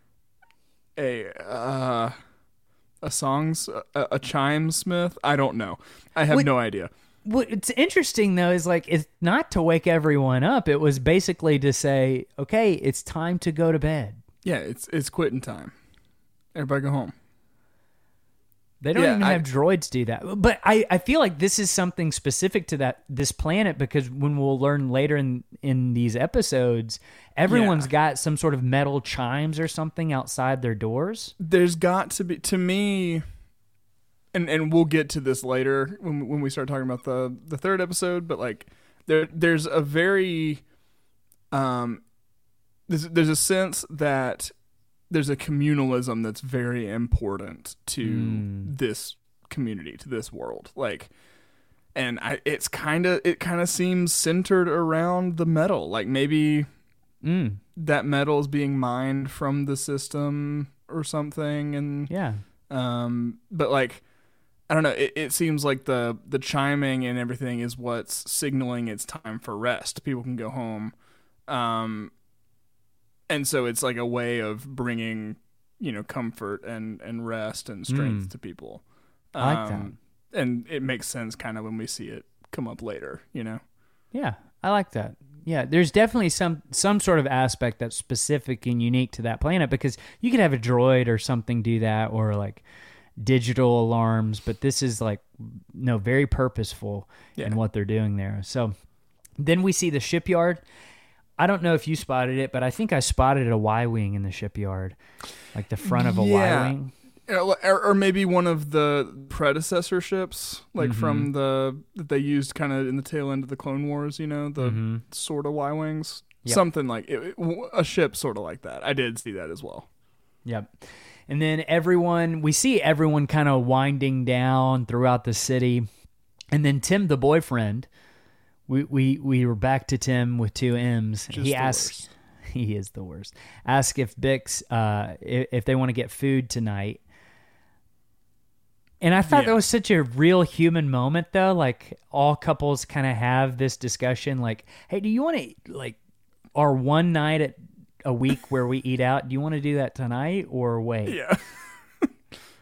chimesmith. I don't know. I have no idea. What's interesting though is like it's not to wake everyone up. It was basically to say, okay, it's time to go to bed. Yeah, it's quitting time. Everybody go home. They don't even have droids do that. But I feel like this is something specific to this planet because when we'll learn later in these episodes, everyone's got some sort of metal chimes or something outside their doors. There's got to be, to me, and we'll get to this later when we start talking about the third episode, but like there's a very there's a sense that there's a communalism that's very important to this community, to this world. Like, and it kind of seems centered around the metal. Like maybe that metal is being mined from the system or something. And but like, I don't know. It seems like the chiming and everything is what's signaling it's time for rest. People can go home. And so it's like a way of bringing, you know, comfort and rest and strength to people. I like that. And it makes sense kind of when we see it come up later, you know? Yeah, I like that. Yeah, there's definitely some sort of aspect that's specific and unique to that planet because you could have a droid or something do that or like digital alarms, but this is like, very purposeful in what they're doing there. So then we see the shipyard. I don't know if you spotted it, but I think I spotted a Y-wing in the shipyard, like the front of a Y-wing. Or maybe one of the predecessor ships, like from that they used kind of in the tail end of the Clone Wars, you know, the sort of Y-wings. Yep. Something like a ship sort of like that. I did see that as well. Yep. And then we see everyone kind of winding down throughout the city. And then Tim, the boyfriend... We were back to Tim with two M's. He asks, he is the worst. Ask if Bix, if they want to get food tonight. And I thought that was such a real human moment, though. Like all couples kind of have this discussion, like, "Hey, do you want to like our one night at a week where we eat out? Do you want to do that tonight or wait?" Yeah.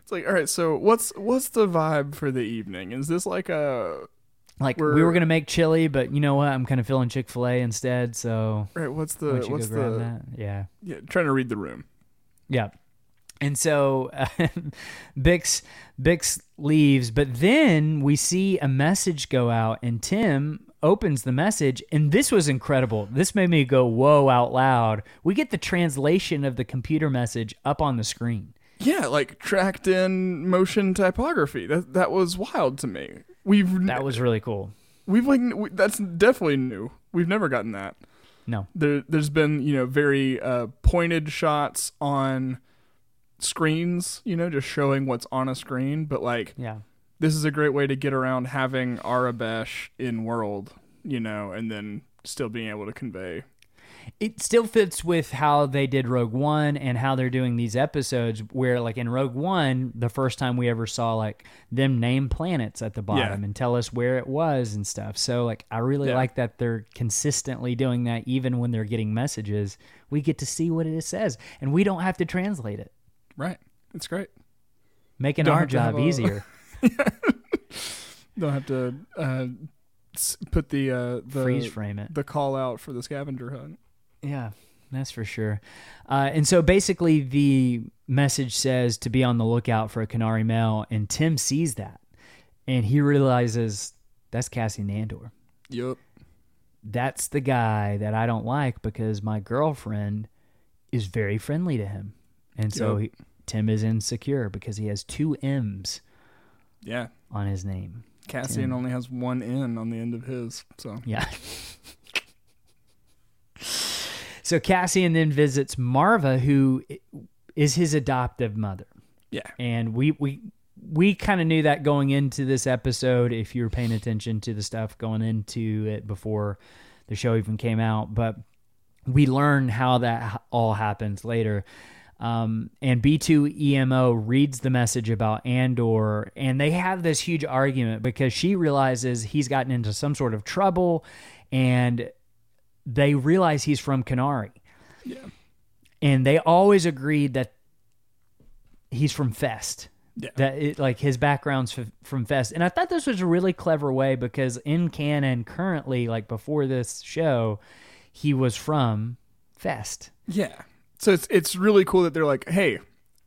It's like, all right, so what's the vibe for the evening? Is this like a like we were gonna make chili, but you know what? I'm kind of feeling Chick-fil-A instead. So right, what's the that? Yeah, trying to read the room. Yeah. And so Bix leaves, but then we see a message go out, and Tim opens the message, and this was incredible. This made me go, whoa, out loud. We get the translation of the computer message up on the screen. Yeah, like tracked in motion typography. That was wild to me. That was really cool. That's definitely new. We've never gotten that. No. There's been, very pointed shots on screens, just showing what's on a screen, but this is a great way to get around having Arabesh in world, and then still being able to convey. It still fits with how they did Rogue One and how they're doing these episodes where, like, in Rogue One, the first time we ever saw, like, them name planets at the bottom and tell us where it was and stuff. So, like, I really like that they're consistently doing that even when they're getting messages. We get to see what it says, and we don't have to translate it. Right. It's great. Making our job easier. Don't have to put the freeze frame it. The call out for the scavenger hunt. Yeah, that's for sure. And so basically the message says to be on the lookout for a Kenari male, and Tim sees that, and he realizes that's Cassian Andor. Yep. That's the guy that I don't like because my girlfriend is very friendly to him. And so Tim is insecure because he has 2 M's on his name. Cassian only has 1 N on the end of his. So yeah. So Cassian then visits Marva, who is his adoptive mother. Yeah. And we kind of knew that going into this episode, if you were paying attention to the stuff going into it before the show even came out. But we learn how that all happens later. And B2EMO reads the message about Andor, and they have this huge argument because she realizes he's gotten into some sort of trouble, and they realize he's from Kenari. Yeah. And they always agreed that he's from Fest. Yeah. That his background's from Fest. And I thought this was a really clever way because in canon currently, like before this show, he was from Fest. Yeah. So it's really cool that they're like, hey,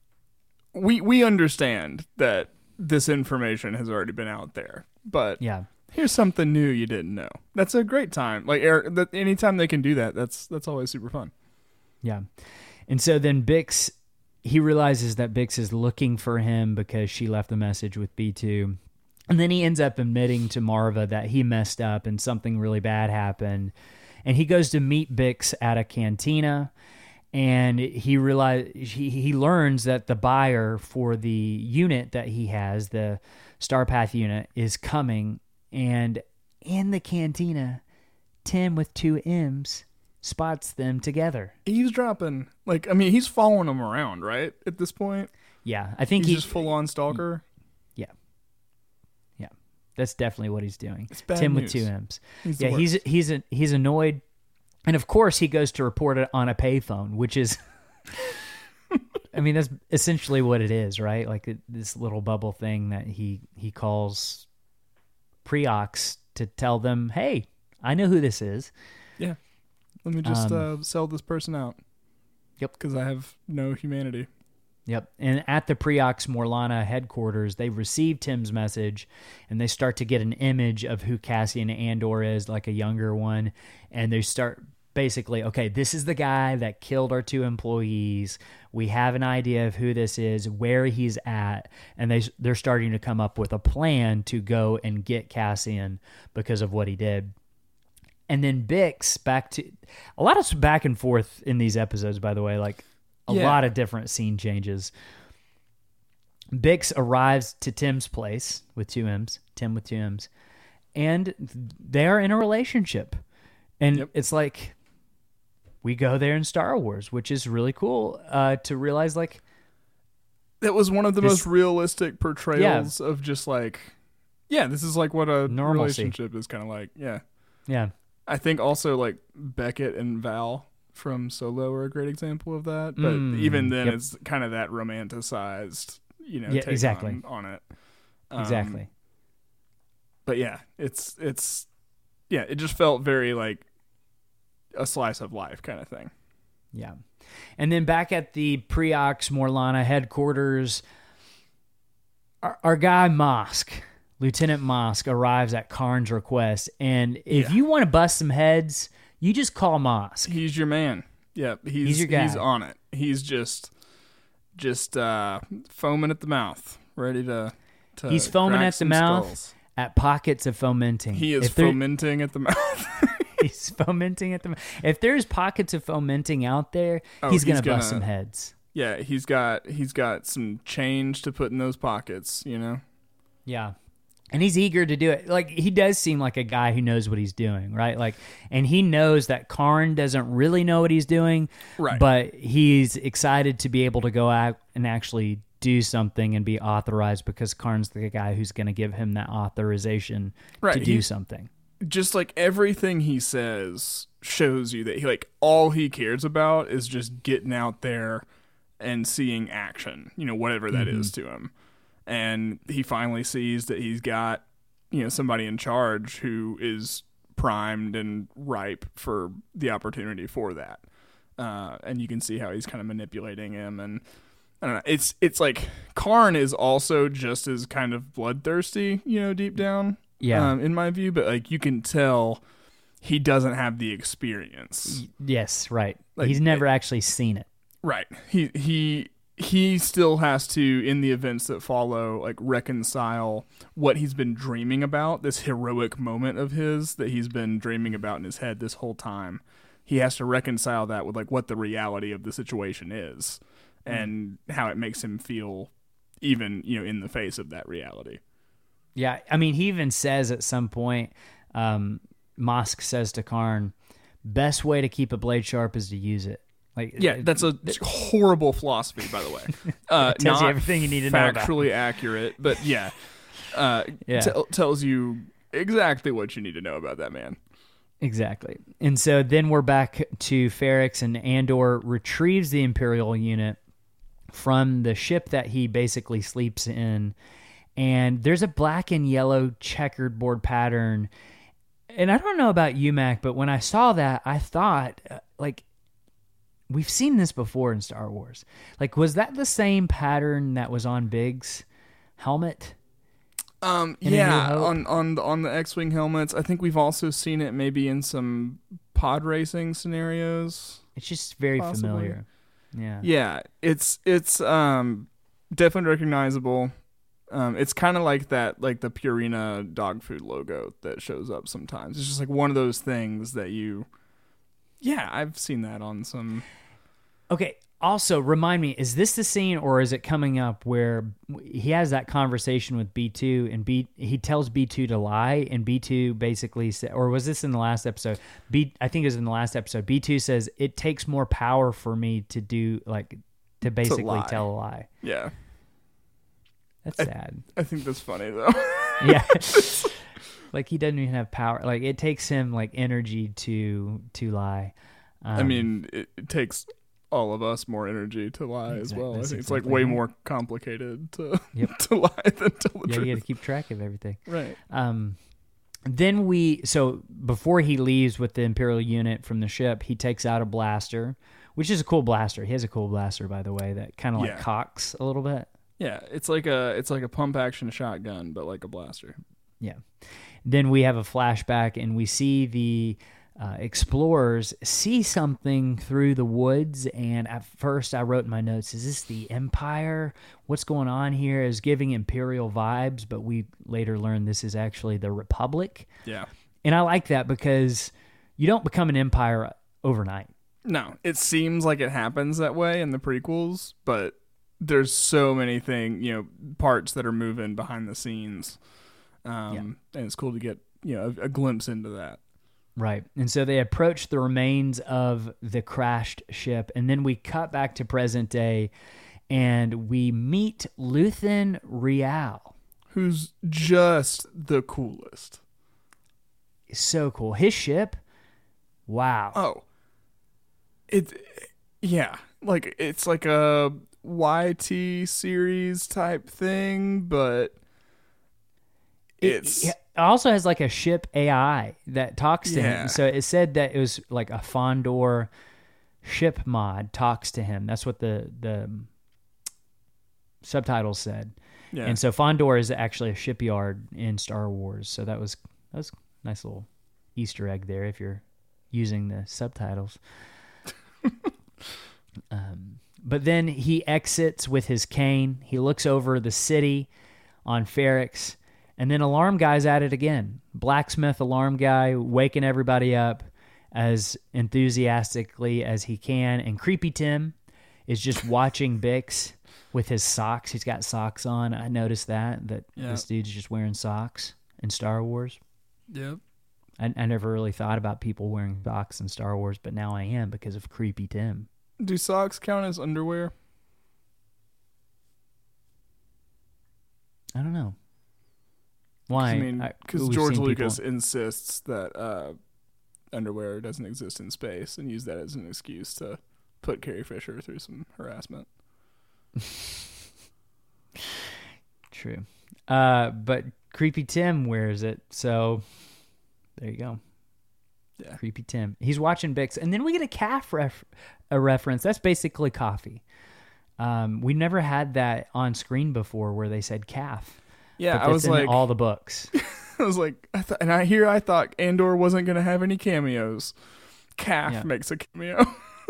we understand that this information has already been out there, but here's something new you didn't know. That's a great time. Like anytime they can do that, that's always super fun. Yeah. And so then Bix, he realizes that Bix is looking for him because she left the message with B2. And then he ends up admitting to Marva that he messed up and something really bad happened. And he goes to meet Bix at a cantina. And he learns that the buyer for the unit that he has, the Starpath unit, is coming. And in the cantina, Tim with 2 M's spots them together. Eavesdropping. He's following them around, right? At this point? Yeah. I think he's just full-on stalker? Yeah. Yeah. That's definitely what he's doing. It's bad Tim news. with 2 M's. He's annoyed. And of course, he goes to report it on a payphone, which is, that's essentially what it is, right? Like this little bubble thing that he calls Preox to tell them, hey, I know who this is. Yeah. Let me just sell this person out. Yep. Because I have no humanity. Yep. And at the Preox Morlana headquarters, they receive Tim's message, and they start to get an image of who Cassian Andor is, like a younger one. And they start basically, okay, this is the guy that killed our 2 employees. We have an idea of who this is, where he's at, and they're starting to come up with a plan to go and get Cassian because of what he did. And then Bix, a lot of back and forth in these episodes, by the way, like a lot of different scene changes. Bix arrives to Tim's place with 2 M's, Tim with 2 M's, and they're in a relationship. And it's like, we go there in Star Wars, which is really cool to realize, like, that was one of the most realistic portrayals of just like, this is like what a normalcy. Relationship is kind of like. Yeah. I think also like Beckett and Val from Solo are a great example of that. But even then, it's kind of that romanticized, take exactly. on it. Exactly. But yeah, it just felt very like a slice of life kind of thing. Yeah. And then back at the Preox Morlana headquarters, our guy Mosk, Lieutenant Mosk, arrives at Karn's request. And if you want to bust some heads, you just call Mosk. He's your man. Yeah, he's your guy. He's on it. He's just foaming at the mouth, ready to he's foaming at the mouth skulls. At pockets of fomenting. He is fomenting at the mouth. He's fomenting at the mouth. If there's pockets of fomenting out there, he's gonna bust some heads. Yeah, he's got some change to put in those pockets, Yeah. And he's eager to do it. Like, he does seem like a guy who knows what he's doing, right? Like, and he knows that Karn doesn't really know what he's doing, right? But he's excited to be able to go out and actually do something and be authorized because Karn's the guy who's going to give him that authorization to do something. Just like everything he says shows you that all he cares about is just getting out there and seeing action, whatever that is to him. And he finally sees that he's got, somebody in charge who is primed and ripe for the opportunity for that. And you can see how he's kind of manipulating him. And I don't know. It's like Karn is also just as kind of bloodthirsty, deep down. Yeah. In my view, but you can tell he doesn't have the experience. Yes, right. He's never actually seen it. Right. He still has to, in the events that follow, reconcile what he's been dreaming about, this heroic moment of his that he's been dreaming about in his head this whole time. He has to reconcile that with what the reality of the situation is and how it makes him feel even, in the face of that reality. Yeah. I mean, he even says at some point, Mosk says to Karn, best way to keep a blade sharp is to use it. That's a horrible philosophy, by the way. Tells not you everything you need to know about. Factually accurate, but tells you exactly what you need to know about that man. Exactly. And so then we're back to Ferrix, and Andor retrieves the Imperial unit from the ship that he basically sleeps in. And there's a black and yellow checkered board pattern. And I don't know about you, Mac, but when I saw that, I thought, we've seen this before in Star Wars. Was that the same pattern that was on Biggs' helmet? On the X-Wing helmets. I think we've also seen it maybe in some pod racing scenarios. It's just very familiar. Yeah. Yeah, it's definitely recognizable. It's kind of like that, the Purina dog food logo that shows up sometimes. It's just one of those things that I've seen that on some. Okay. Also, remind me, is this the scene or is it coming up where he has that conversation with B2 and he tells B2 to lie and B2 basically said, or was this in the last episode? I think it was in the last episode. B2 says it takes more power for me to do to basically tell a lie. Yeah. That's sad. I think that's funny though. Yeah. He doesn't even have power. It takes him energy to lie. I mean, it takes all of us more energy to lie as well. I think it's way more complicated to lie than tell the truth. You got to keep track of everything. Right. Then before he leaves with the Imperial unit from the ship, he takes out a blaster, which is a cool blaster. He has a cool blaster, by the way, that kind of cocks a little bit. Yeah, it's like a pump action shotgun, but like a blaster. Yeah. Then we have a flashback, and we see the explorers see something through the woods. And at first, I wrote in my notes, "Is this the Empire? What's going on here?" Is giving Imperial vibes, but we later learned this is actually the Republic. Yeah. And I like that because you don't become an Empire overnight. No, it seems like it happens that way in the prequels, but there's so many parts that are moving behind the scenes. And it's cool to get, a glimpse into that. Right. And so they approach the remains of the crashed ship, and then we cut back to present day, and we meet Luthen Rial. Who's just the coolest. So cool. His ship, wow. Oh. It's like a YT series type thing, but it also has like a ship AI that talks to him. So it said that it was like a Fondor ship mod talks to him. That's what the subtitles said. Yeah. And so Fondor is actually a shipyard in Star Wars. So that was a nice little Easter egg there if you're using the subtitles. But then he exits with his cane. He looks over the city on Ferrix, and then Alarm Guy's at it again. Blacksmith Alarm Guy waking everybody up as enthusiastically as he can, and Creepy Tim is just watching Bix with his socks. He's got socks on. I noticed that this dude's just wearing socks in Star Wars. Yep. I never really thought about people wearing socks in Star Wars, but now I am because of Creepy Tim. Do socks count as underwear? I don't know. Why? I mean, because George Lucas insists that underwear doesn't exist in space and use that as an excuse to put Carrie Fisher through some harassment. True. But Creepy Tim wears it, so there you go. Yeah. Creepy Tim. He's watching Bix, and then we get a calf reference. That's basically coffee. We never had that on screen before where they said calf. Yeah, I was like, all the books. I was like, I thought Andor wasn't going to have any cameos. Calf makes a cameo.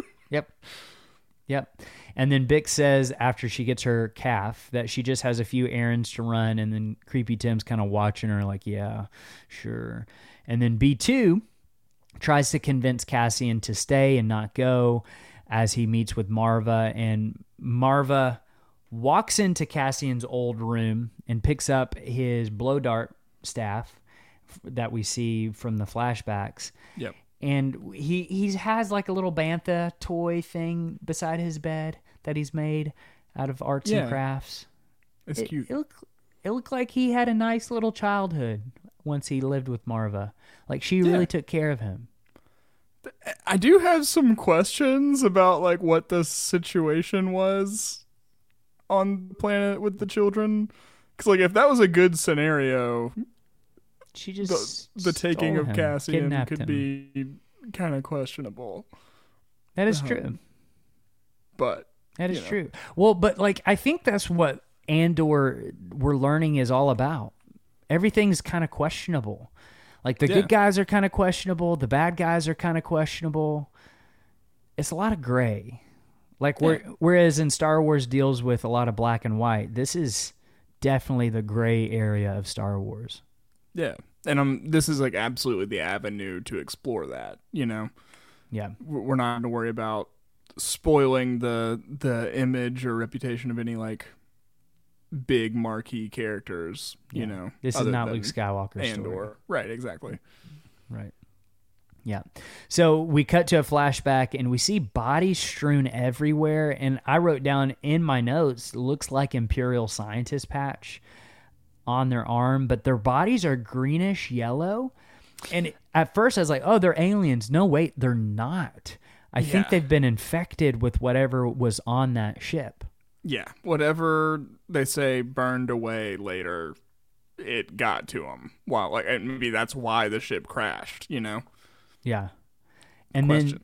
Yep. And then Bix says after she gets her calf that she just has a few errands to run, and then Creepy Tim's kind of watching her like, yeah, sure. And then B2 tries to convince Cassian to stay and not go as he meets with Marva, and Marva walks into Cassian's old room and picks up his blow dart staff that we see from the flashbacks. Yep. And he has like a little bantha toy thing beside his bed that he's made out of arts and crafts. It's cute. It looked like he had a nice little childhood once he lived with Marva. Like she really took care of him. I do have some questions about like what the situation was on the planet with the children. Because like if that was a good scenario, she just the taking of Cassian could be kind of questionable. That is true. But that is true. Well, but like I think that's what Andor we're learning is all about. Everything's kind of questionable. Like the good guys are kind of questionable, the bad guys are kind of questionable. It's a lot of gray. Like whereas in Star Wars deals with a lot of black and white, this is definitely the gray area of Star Wars. Yeah. And this is like absolutely the avenue to explore that, you know? Yeah. We're not going to worry about spoiling the image or reputation of any like big marquee characters, you know. This is not Luke Skywalker's Andor. Story. Right, exactly. Right. Yeah. So we cut to a flashback and we see bodies strewn everywhere. And I wrote down in my notes, looks like Imperial scientist patch on their arm, but their bodies are greenish yellow. And at first I was like, oh, they're aliens. No, wait, they're not. I think they've been infected with whatever was on that ship. Yeah. Whatever they say burned away later, it got to them. Wow. Like maybe that's why the ship crashed, you know? Yeah. And then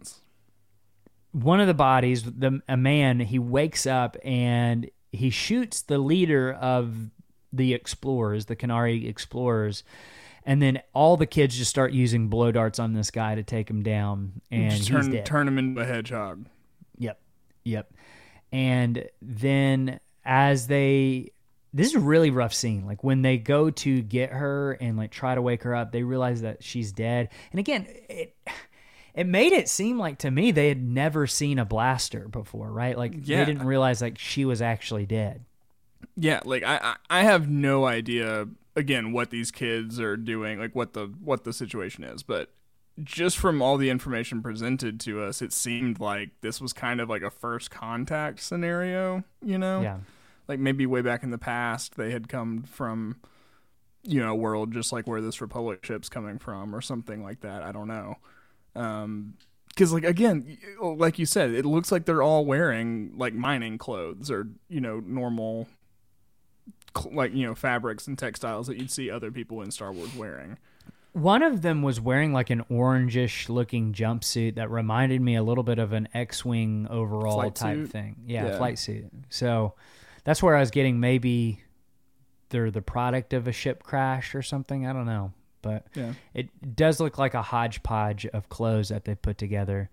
one of the bodies, a man, he wakes up and he shoots the leader of the explorers, the Kenari explorers, and then all the kids just start using blow darts on this guy to take him down, and he's dead. Turn him into a hedgehog. Yep. And then this is a really rough scene. Like when they go to get her and like try to wake her up, they realize that she's dead. And again, it made it seem like to me they had never seen a blaster before, right? Like they didn't realize like she was actually dead. Yeah, like I have no idea again what these kids are doing, like what the situation is, but just from all the information presented to us, it seemed like this was kind of like a first contact scenario, you know? Yeah. Like maybe way back in the past they had come from, you know, a world just like where this Republic ship's coming from or something like that. I don't know. because like again, like you said, it looks like they're all wearing like mining clothes or normal like fabrics and textiles that you'd see other people in Star Wars wearing. One of them was wearing like an orangish looking jumpsuit that reminded me a little bit of an X-Wing overall flight type suit. thing. Yeah, flight suit. So that's where I was getting, maybe they're the product of a ship crash or something. I don't know. But it does look like a hodgepodge of clothes that they put together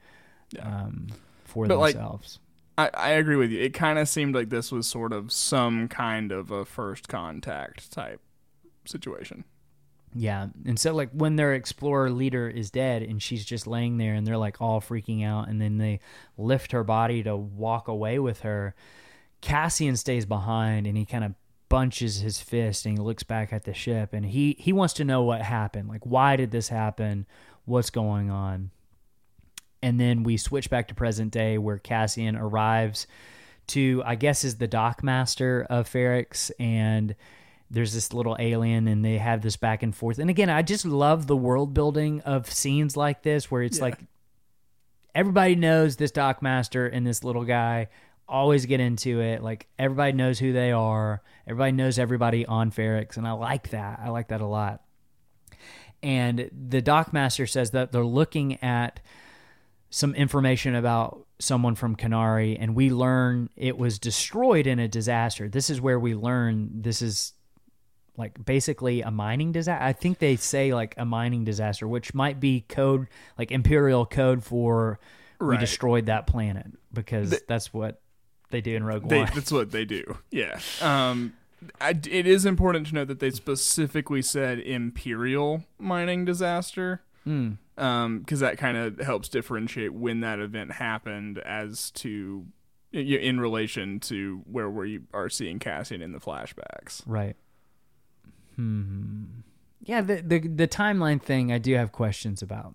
for themselves. I agree with you. It kind of seemed like this was sort of some kind of a first contact type situation. Yeah. And so like when their explorer leader is dead and she's just laying there and they're like all freaking out, and then they lift her body to walk away with her, Cassian stays behind and he kind of bunches his fist and he looks back at the ship, and he wants to know what happened. Like, why did this happen? What's going on? And then we switch back to present day where Cassian arrives to, I guess, is the dockmaster of Ferrix, and there's this little alien and they have this back and forth. And again, I just love the world building of scenes like this where it's like everybody knows this dockmaster and this little guy, always get into it. Like everybody knows who they are. Everybody knows everybody on Ferrix. And I like that. I like that a lot. And the dockmaster says that they're looking at some information about someone from Kenari, and we learn it was destroyed in a disaster. This is where we learn this is like basically a mining disaster. I think they say like a mining disaster, which might be code, like Imperial code for we destroyed that planet, because that's what they do in Rogue One. That's what they do. Yeah. It is important to note that they specifically said Imperial mining disaster. Because that kind of helps differentiate when that event happened as to in relation to where we are seeing Cassian in the flashbacks. Right. Yeah, the timeline thing I do have questions about.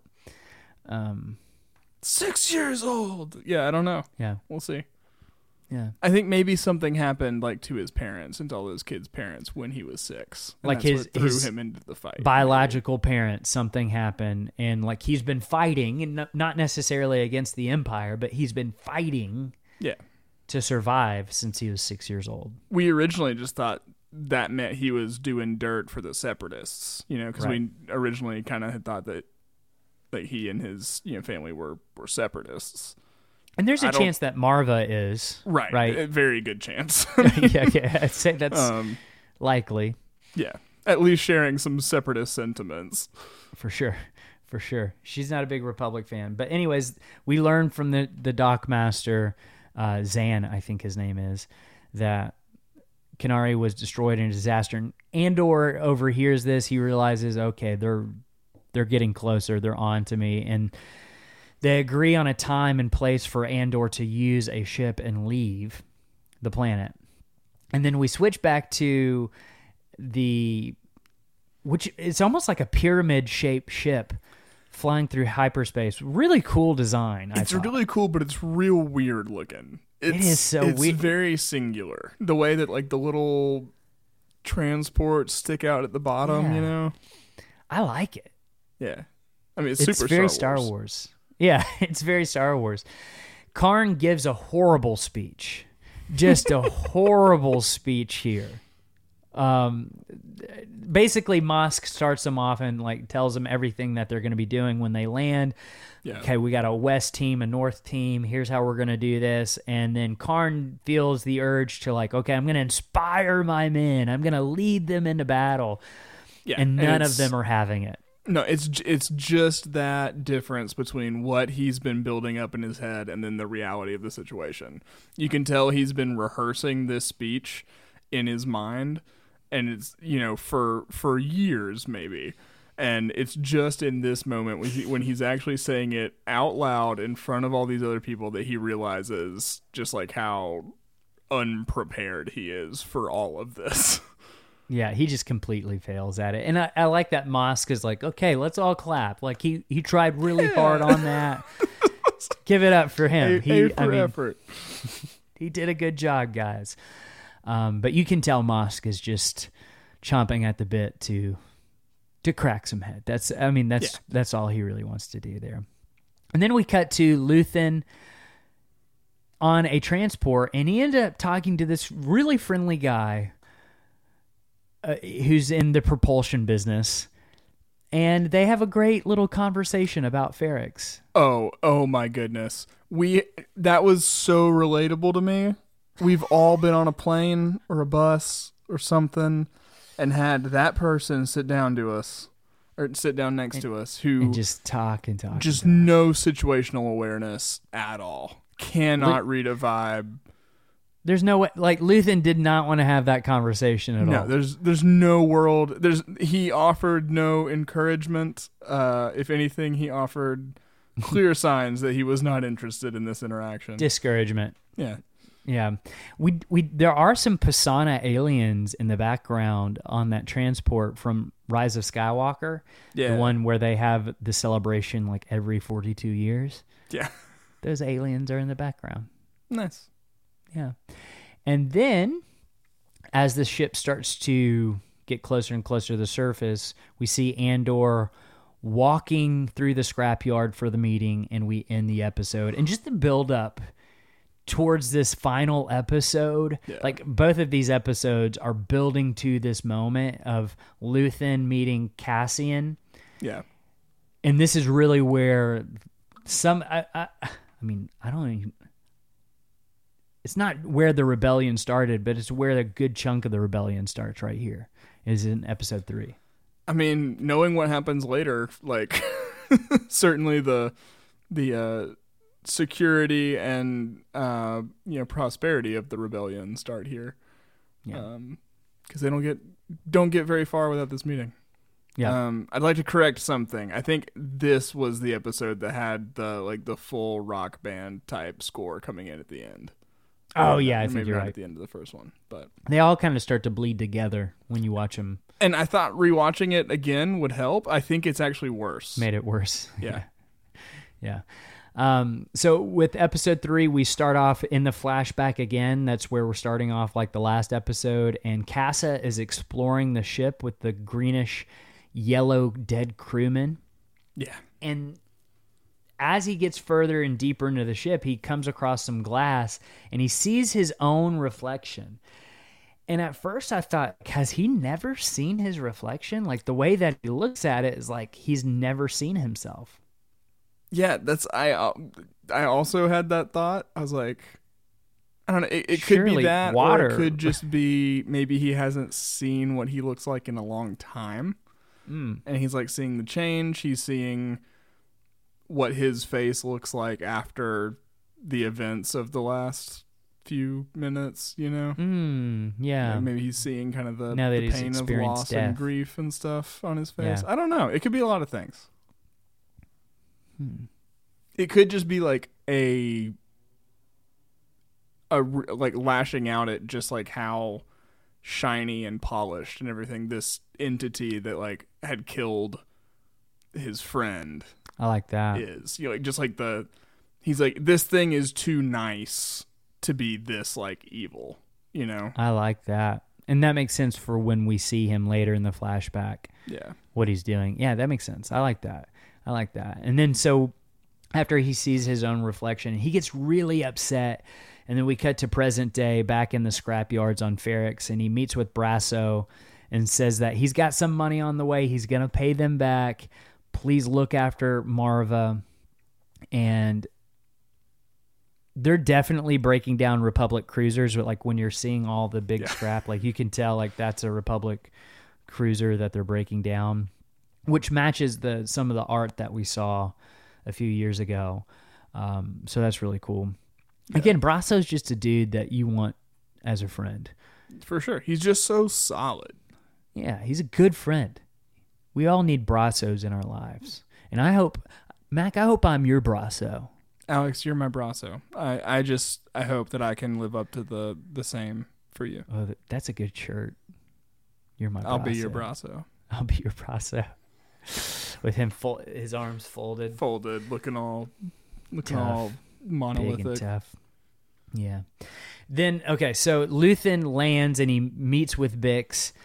6 years old. Yeah, I don't know. Yeah. We'll see. Yeah. I think maybe something happened like to his parents and to all those kids' parents when he was 6. And like that's what threw his him into the fight. Biological parents, something happened, and like he's been fighting, and not necessarily against the Empire, but he's been fighting to survive since he was 6 years old. We originally just thought that meant he was doing dirt for the Separatists, because we originally kind of had thought that he and his family were Separatists. And there's a chance that Marva is. Right. A very good chance. yeah. I'd say that's likely. Yeah. At least sharing some Separatist sentiments. For sure. She's not a big Republic fan. But anyways, we learned from the dockmaster, Zan, I think his name is, that Kenari was destroyed in a disaster. And Andor overhears this. He realizes, okay, they're getting closer. They're on to me. And they agree on a time and place for Andor to use a ship and leave the planet. And then we switch back to which it's almost like a pyramid-shaped ship flying through hyperspace. Really cool design. It's really cool, but it's real weird looking. It is so weird. It's very singular. The way that like the little transports stick out at the bottom, I like it. Yeah. I mean, it's super very Star Wars. Yeah, it's very Star Wars. Karn gives a horrible speech. Just a horrible speech here. Basically, Mosk starts them off and like tells them everything that they're going to be doing when they land. Yeah. Okay, we got a West team, a North team. Here's how we're going to do this. And then Karn feels the urge to like, okay, I'm going to inspire my men. I'm going to lead them into battle. Yeah, and none of them are having it. No, it's just that difference between what he's been building up in his head and then the reality of the situation. You can tell he's been rehearsing this speech in his mind, and it's for years maybe, and it's just in this moment when he's actually saying it out loud in front of all these other people that he realizes just like how unprepared he is for all of this. Yeah, he just completely fails at it. And I like that Mosk is like, okay, let's all clap. Like, he tried really hard on that. Give it up for him. Effort. He did a good job, guys. But you can tell Mosk is just chomping at the bit to crack some head. That's all he really wants to do there. And then we cut to Luthen on a transport, and he ended up talking to this really friendly guy who's in the propulsion business. And they have a great little conversation about Ferrix. Oh my goodness. That was so relatable to me. We've all been on a plane or a bus or something and had that person sit down to us or sit down next to us who and just talk. Just no situational awareness at all. Cannot read a vibe. There's no way, like Luthen did not want to have that conversation at all. No, there's no world. He offered no encouragement. If anything, he offered clear signs that he was not interested in this interaction. Discouragement. Yeah. Yeah. There are some Pisana aliens in the background on that transport from Rise of Skywalker. Yeah. The one where they have the celebration like every 42 years. Yeah. Those aliens are in the background. Nice. Yeah. And then as the ship starts to get closer and closer to the surface, we see Andor walking through the scrapyard for the meeting, and we end the episode. And just the build up towards this final episode, like both of these episodes are building to this moment of Luthen meeting Cassian. Yeah. And this is really where I don't even, it's not where the rebellion started, but it's where a good chunk of the rebellion starts right here, is in episode 3. I mean, knowing what happens later, like certainly the security and prosperity of the rebellion start here. Yeah. Because they don't get very far without this meeting. Yeah. I'd like to correct something. I think this was the episode that had the full rock band type score coming in at the end. Oh yeah, I think maybe you're not right. At the end of the first one, but they all kind of start to bleed together when you watch them. And I thought rewatching it again would help. I think it's actually worse. Made it worse. Yeah. Yeah. So with episode 3, we start off in the flashback again. That's where we're starting off like the last episode. And Casa is exploring the ship with the greenish yellow dead crewmen. Yeah. And as he gets further and deeper into the ship, he comes across some glass and he sees his own reflection. And at first I thought, has he never seen his reflection? Like the way that he looks at it is like he's never seen himself. Yeah, I also had that thought. I was like, I don't know. It could be that, water. Or it could just be maybe he hasn't seen what he looks like in a long time, and he's like seeing the change. He's seeing what his face looks like after the events of the last few minutes. Yeah. Maybe he's seeing kind of the he's pain of experienced loss death and grief and stuff on his face. Yeah. I don't know. It could be a lot of things. It could just be like a like lashing out at just like how shiny and polished and everything this entity that like had killed his friend I like that. is. Just like he's like, this thing is too nice to be this like evil, I like that. And that makes sense for when we see him later in the flashback. Yeah. What he's doing. Yeah, that makes sense. I like that. And then so after he sees his own reflection, he gets really upset. And then we cut to present day back in the scrapyards on Ferrix, and he meets with Brasso and says that he's got some money on the way. He's going to pay them back. Please look after Marva. And they're definitely breaking down Republic cruisers, but like when you're seeing all the big scrap, like you can tell like that's a Republic cruiser that they're breaking down, which matches some of the art that we saw a few years ago. So that's really cool. Yeah. Again, Brasso's just a dude that you want as a friend. For sure. He's just so solid. Yeah, he's a good friend. We all need Brassos in our lives. And I hope, Mac, I hope I'm your Brasso. Alex, you're my Brasso. I hope that I can live up to the same for you. Oh, that's a good shirt. You're my Brasso. I'll be your Brasso. I'll be your Brasso. With him, his arms folded. Looking all tough, monolithic. Big and tough. Yeah. Then, okay, so Luthen lands and he meets with Bix.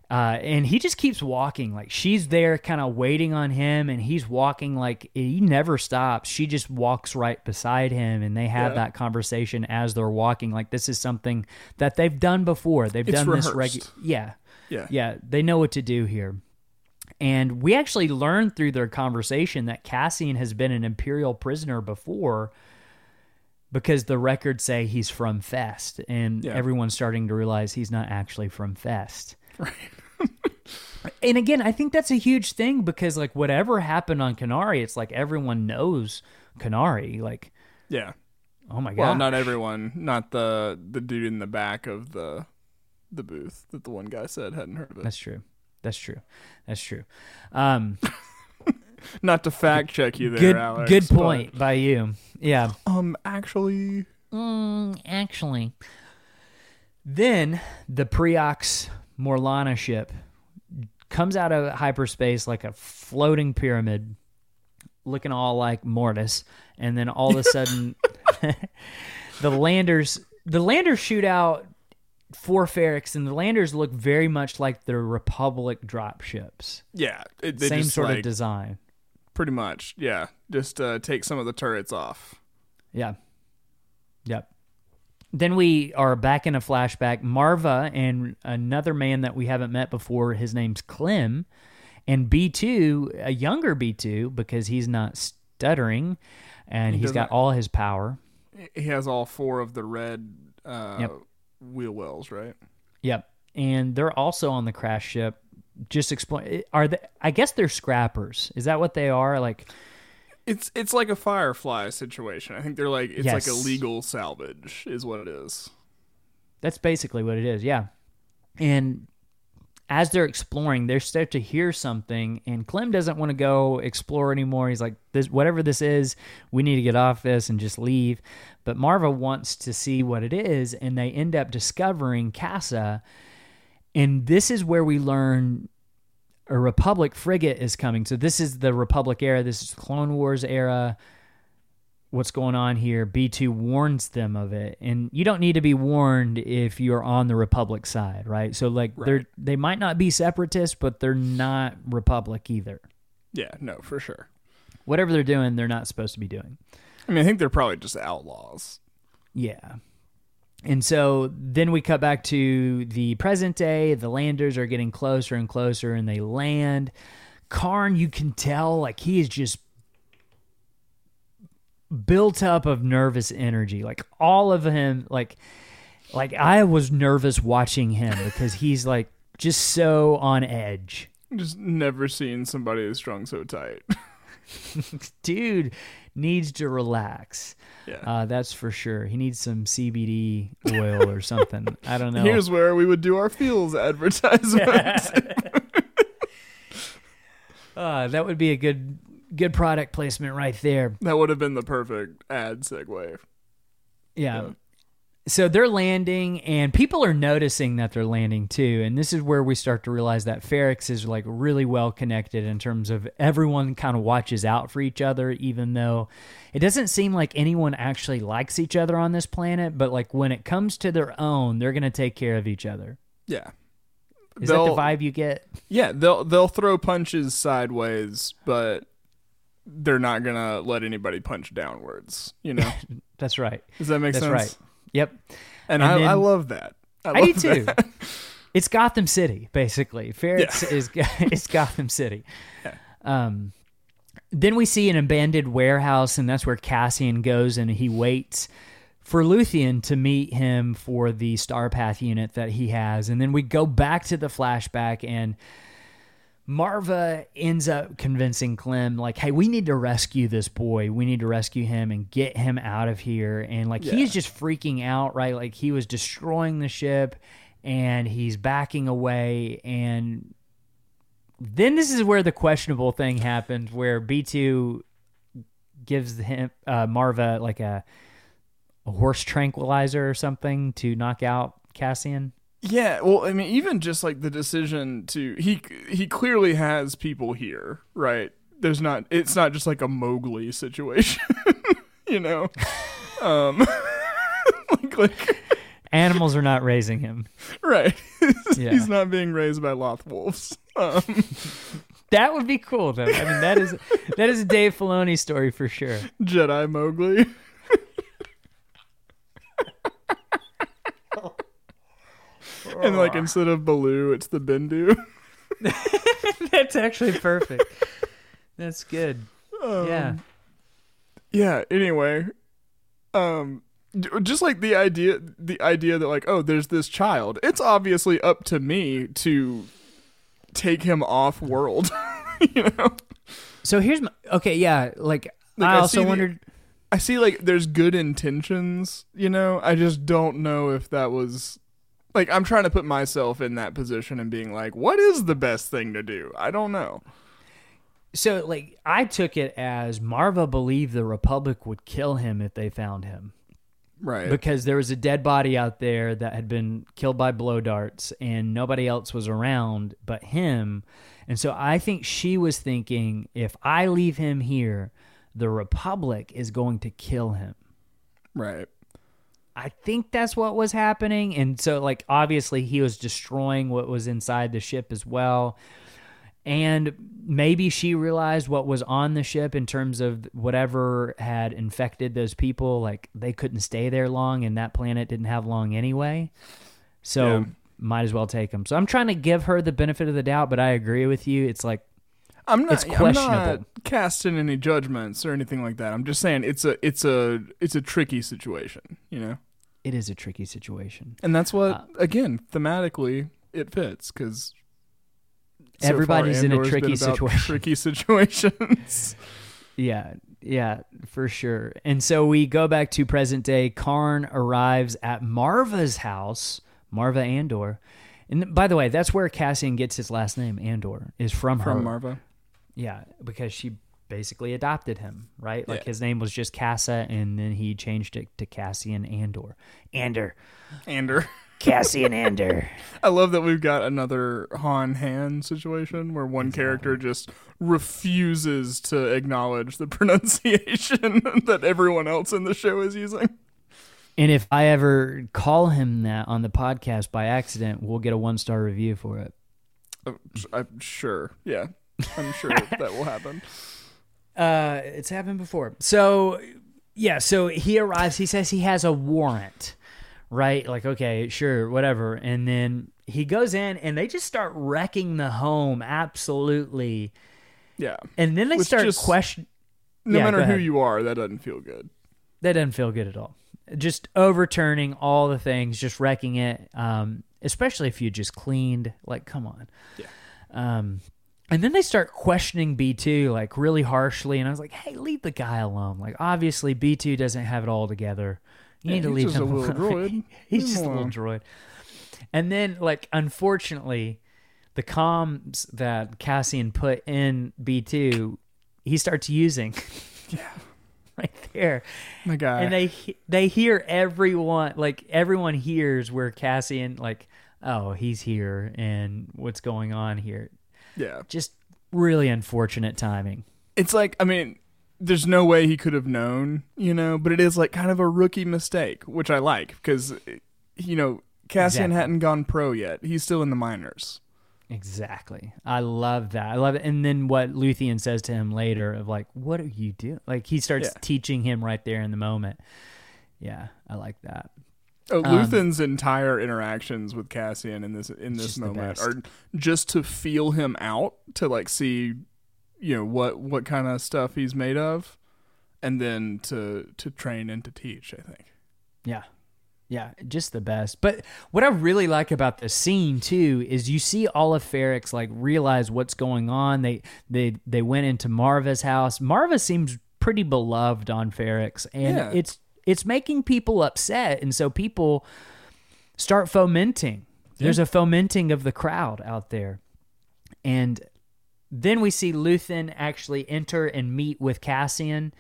And he just keeps walking. Like, she's there kind of waiting on him, and he's walking like he never stops. She just walks right beside him, and they have that conversation as they're walking. Like, this is something that they've done before. They've done rehearsed. this regular. Yeah. They know what to do here. And we actually learned through their conversation that Cassian has been an Imperial prisoner before, because the records say he's from Fest, and everyone's starting to realize he's not actually from Fest. Right. And again, I think that's a huge thing, because like whatever happened on Kenari, it's like everyone knows Kenari. Like, oh my god. Well, not everyone, not the dude in the back of the booth that the one guy said hadn't heard of it. That's true. Not to fact check you there, Alex. Good point by you. Yeah. Actually. Then the Preox Morlana ship comes out of hyperspace like a floating pyramid, looking all like Mortis, and then all of a sudden, the landers shoot out 4 Ferrix, and the landers look very much like the Republic drop ships. Yeah, same sort of design. Pretty much, yeah. Just take some of the turrets off. Yeah. Yep. Then we are back in a flashback. Marva and another man that we haven't met before, his name's Clem, and B2, a younger B2, because he's not stuttering, and he's got all his power. He has all 4 of the red wheel wells, right? Yep. And they're also on the crash ship. Just explain. I guess they're scrappers. Is that what they are? Like, it's like a Firefly situation. I think they're like like a legal salvage is what it is. That's basically what it is. Yeah. And as they're exploring, they start to hear something, and Clem doesn't want to go explore anymore. He's like, "This, whatever this is, we need to get off this and just leave." But Marva wants to see what it is, and they end up discovering Casa. And this is where we learn a Republic frigate is coming. So this is the Republic era. This is Clone Wars era. What's going on here? B2 warns them of it. And you don't need to be warned if you're on the Republic side, right? So like they might not be separatists, but they're not Republic either. Yeah, no, for sure. Whatever they're doing, they're not supposed to be doing. I mean, I think they're probably just outlaws. Yeah. And so then we cut back to the present day. The landers are getting closer and closer, and they land. Karn, you can tell, like, he is just built up of nervous energy. Like, all of him, like I was nervous watching him because he's, like, just so on edge. Just never seen somebody who's strung so tight. Dude needs to relax. Yeah. That's for sure. He needs some CBD oil or something. I don't know. Here's where we would do our Feels advertisements. That would be a good product placement right there. That would have been the perfect ad segue. Yeah. So they're landing, and people are noticing that they're landing too. And this is where we start to realize that Ferrix is like really well connected in terms of everyone kind of watches out for each other, even though it doesn't seem like anyone actually likes each other on this planet. But like when it comes to their own, they're going to take care of each other. Yeah. Is that the vibe you get? Yeah. They'll throw punches sideways, but they're not going to let anybody punch downwards, you know? That's right. Does that make sense? That's right. Yep. And I love that. I do too. It's Gotham City, basically. Ferrix is Gotham City. Yeah. Then we see an abandoned warehouse, and that's where Cassian goes, and he waits for Luthien to meet him for the Starpath unit that he has. And then we go back to the flashback, and Marva ends up convincing Clem, like, hey, we need to rescue this boy. We need to rescue him and get him out of here. And, like, he's just freaking out, right? Like, he was destroying the ship, and he's backing away. And then this is where the questionable thing happened, where B2 gives him Marva, like, a horse tranquilizer or something to knock out Cassian. Yeah, well, I mean, even just like the decision to he clearly has people here, right? It's not just like a Mowgli situation, you know. like Animals are not raising him. Right. He's not being raised by Loth wolves. That would be cool, though. I mean, that is a Dave Filoni story for sure. Jedi Mowgli. And like instead of Baloo, it's the Bendu. That's actually perfect. That's good. Yeah. Anyway, just like the idea that like, oh, there's this child. It's obviously up to me to take him off world. You know. So here's my like I also wondered. I see like there's good intentions. You know, I just don't know if that was. Like, I'm trying to put myself in that position and being like, what is the best thing to do? I don't know. So, like, I took it as Marva believed the Republic would kill him if they found him. Right. Because there was a dead body out there that had been killed by blow darts and nobody else was around but him. And so I think she was thinking, if I leave him here, the Republic is going to kill him. Right. I think that's what was happening. And so, like, obviously he was destroying what was inside the ship as well. And maybe she realized what was on the ship in terms of whatever had infected those people. Like, they couldn't stay there long, and that planet didn't have long anyway. So might as well take them. So I'm trying to give her the benefit of the doubt, but I agree with you. It's like, it's questionable. I'm not casting any judgments or anything like that. I'm just saying it's a tricky situation, you know? It is a tricky situation. And that's what, again, thematically, it fits, because everybody's in a tricky situation. Tricky situations. Yeah, for sure. And so we go back to present day. Karn arrives at Marva's house, Marva Andor. And by the way, that's where Cassian gets his last name, Andor, is from her. From Marva. Yeah, because she basically adopted him, right? Like his name was just Cassa, and then he changed it to Cassian Andor. Andor. Cassian Andor. I love that we've got another Han situation where one character just refuses to acknowledge the pronunciation that everyone else in the show is using. And if I ever call him that on the podcast by accident, we'll get a 1-star review for it. I'm sure. Yeah. I'm sure that will happen. It's happened before. So he arrives. He says he has a warrant, right? Like, okay, sure, whatever. And then he goes in, and they just start wrecking the home, absolutely. Yeah. And then they start questioning. No matter who you are, that doesn't feel good. That doesn't feel good at all. Just overturning all the things, just wrecking it, especially if you just cleaned. Like, come on. Yeah. And then they start questioning B2 like really harshly, and I was like, "Hey, leave the guy alone. Like, obviously B2 doesn't have it all together. You need to leave him alone." Droid. He's just a little droid. And then, like, unfortunately, the comms that Cassian put in B2, he starts using. Yeah. Right there. My guy. And they hear everyone, like, everyone hears where Cassian, like, oh, he's here and what's going on here. Yeah. Just really unfortunate timing. It's like, I mean, there's no way he could have known, you know, but it is like kind of a rookie mistake, which I like because, you know, Cassian hadn't gone pro yet. He's still in the minors. Exactly. I love that. I love it. And then what Luthien says to him later of like, what are you doing? Like, he starts teaching him right there in the moment. Yeah, I like that. Oh, Luthen's entire interactions with Cassian in this moment are just to feel him out, to like see, you know, what kind of stuff he's made of, and then to train and to teach, I think. Yeah. Yeah, just the best. But what I really like about the scene too is you see all of Ferrix like realize what's going on. They went into Marva's house. Marva seems pretty beloved on Ferrix, and it's making people upset, and so people start fomenting. There's a fomenting of the crowd out there. And then we see Luthen actually enter and meet with Cassian.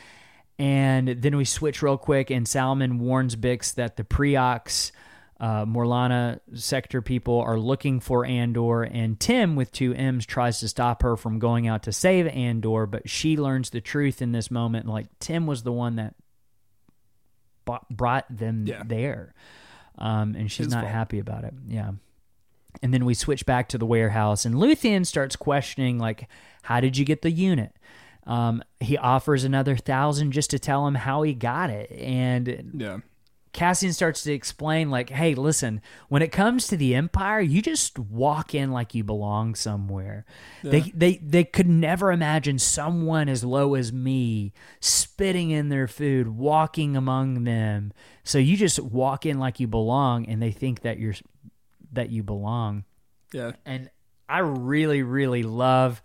And then we switch real quick, and Salman warns Bix that the Preox Morlana sector people are looking for Andor, and Tim, with 2 M's, tries to stop her from going out to save Andor, but she learns the truth in this moment. Like, Tim was the one that brought them there. And she's not happy about it. Yeah. And then we switch back to the warehouse, and Luthien starts questioning, like, how did you get the unit? He offers another 1,000 just to tell him how he got it. And Cassian starts to explain, like, hey, listen, when it comes to the Empire, you just walk in like you belong somewhere. Yeah. They could never imagine someone as low as me spitting in their food, walking among them. So you just walk in like you belong, and they think that you belong. Yeah. And I really, really love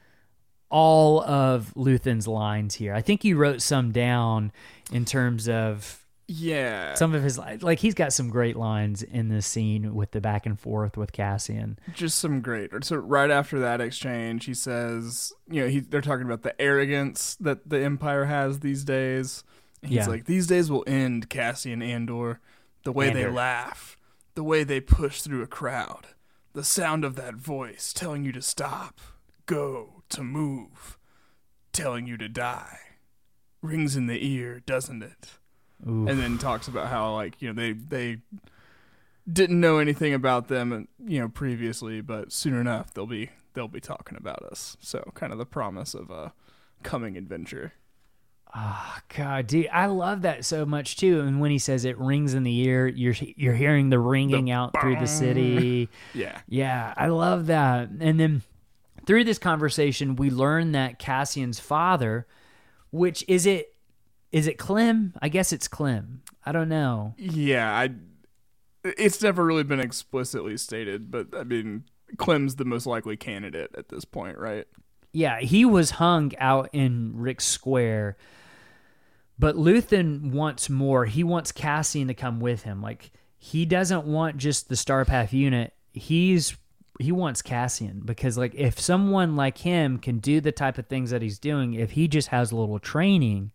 all of Luthen's lines here. I think you wrote some down in terms of some of his, like, he's got some great lines in this scene with the back and forth with Cassian. Just some great. So right after that exchange, he says, they're talking about the arrogance that the Empire has these days. He's like, these days will end, Cassian Andor. The way they laugh, the way they push through a crowd, the sound of that voice telling you to stop, go, to move, telling you to die. Rings in the ear, doesn't it? Oof. And then talks about how, like, they didn't know anything about them, previously, but soon enough they'll be talking about us. So kind of the promise of a coming adventure. Oh, God, dude, I love that so much too. And when he says it rings in the ear, you're hearing the ringing out through the city. Yeah, I love that. And then through this conversation, we learn that Cassian's father, which is it Clem? I guess it's Clem. I don't know. Yeah, it's never really been explicitly stated, but I mean, Clem's the most likely candidate at this point, right? Yeah, he was hung out in Rick's Square, but Luthen wants more. He wants Cassian to come with him. Like, he doesn't want just the Starpath unit. He wants Cassian, because, like, if someone like him can do the type of things that he's doing, if he just has a little training,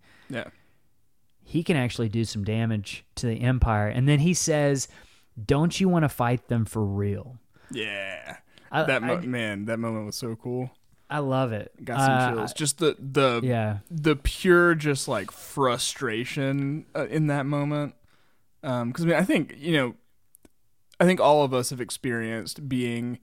he can actually do some damage to the Empire. And then he says, don't you want to fight them for real? Yeah. That moment was so cool. I love it. Got some chills. Just the pure, just, like, frustration in that moment. Because, I mean, I think all of us have experienced being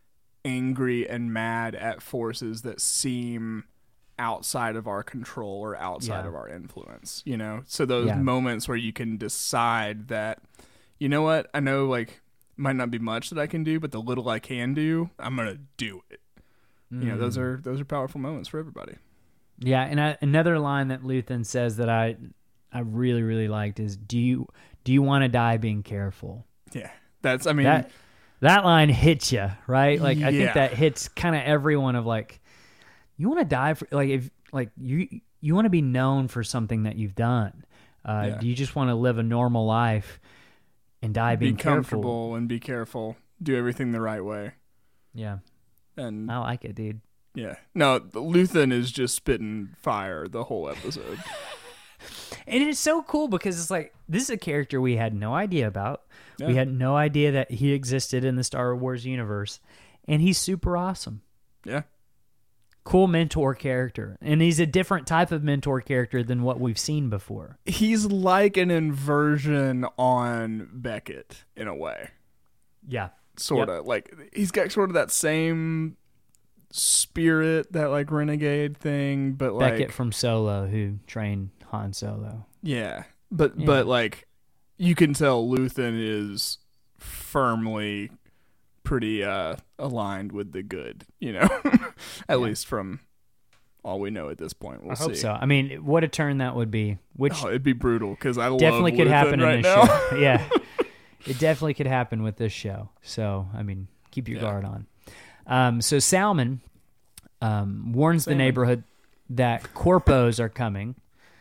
angry and mad at forces that seem outside of our control or outside of our influence, So those moments where you can decide that, you know what, I know, like, might not be much that I can do, but the little I can do, I'm going to do it. Those are powerful moments for everybody. Yeah, and another line that Luthen says that I really, really liked is, do you want to die being careful? Yeah, that line hits you, right? Like, I think that hits kind of everyone of, like, you want to die for, like, if, like, you want to be known for something that you've done. Do you just want to live a normal life and die being careful? Be comfortable and be careful. Do everything the right way. Yeah. And I like it, dude. Yeah. No, Luthen is just spitting fire the whole episode. And it's so cool because it's like, this is a character we had no idea about. Yeah. We had no idea that he existed in the Star Wars universe. And he's super awesome. Yeah. Cool mentor character. And he's a different type of mentor character than what we've seen before. He's like an inversion on Beckett in a way. Yeah. Sort of. Like, he's got sort of that same spirit, that, like, renegade thing, but, like, Beckett from Solo, who trained Han Solo. Yeah. But like, you can tell Luthen is firmly pretty aligned with the good, at least from all we know at this point. We'll see. I hope so. I mean, what a turn that would be. Which it'd be brutal, because I definitely love could Luthen happen right in this now. show. Yeah. It definitely could happen with this show. So, I mean, keep your guard on. So Salmon warns the neighborhood that corpos are coming.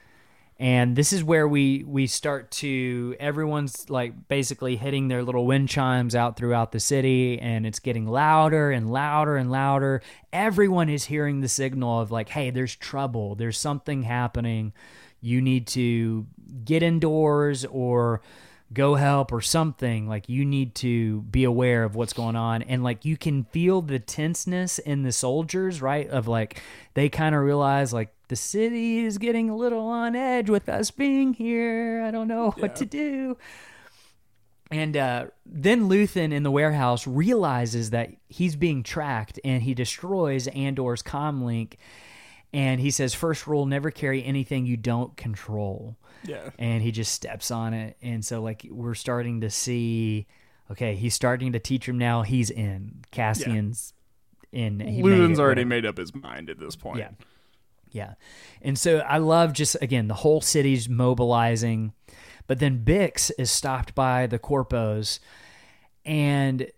And this is where we start to, everyone's, like, basically hitting their little wind chimes out throughout the city, and it's getting louder and louder and louder. Everyone is hearing the signal of, like, hey, there's trouble. There's something happening. You need to get indoors or go help or something. Like, you need to be aware of what's going on. And, like, you can feel the tenseness in the soldiers, right? Of, like, they kind of realize, like, the city is getting a little on edge with us being here. I don't know what to do. And then Luthen in the warehouse realizes that he's being tracked, and he destroys Andor's comlink. And he says, first rule, never carry anything you don't control. Yeah. And he just steps on it. And so, like, we're starting to see, okay, he's starting to teach him now. He's in. Cassian's in. Luthen's already made up his mind at this point. Yeah. Yeah. And so I love just, again, the whole city's mobilizing. But then Bix is stopped by the Corpos, and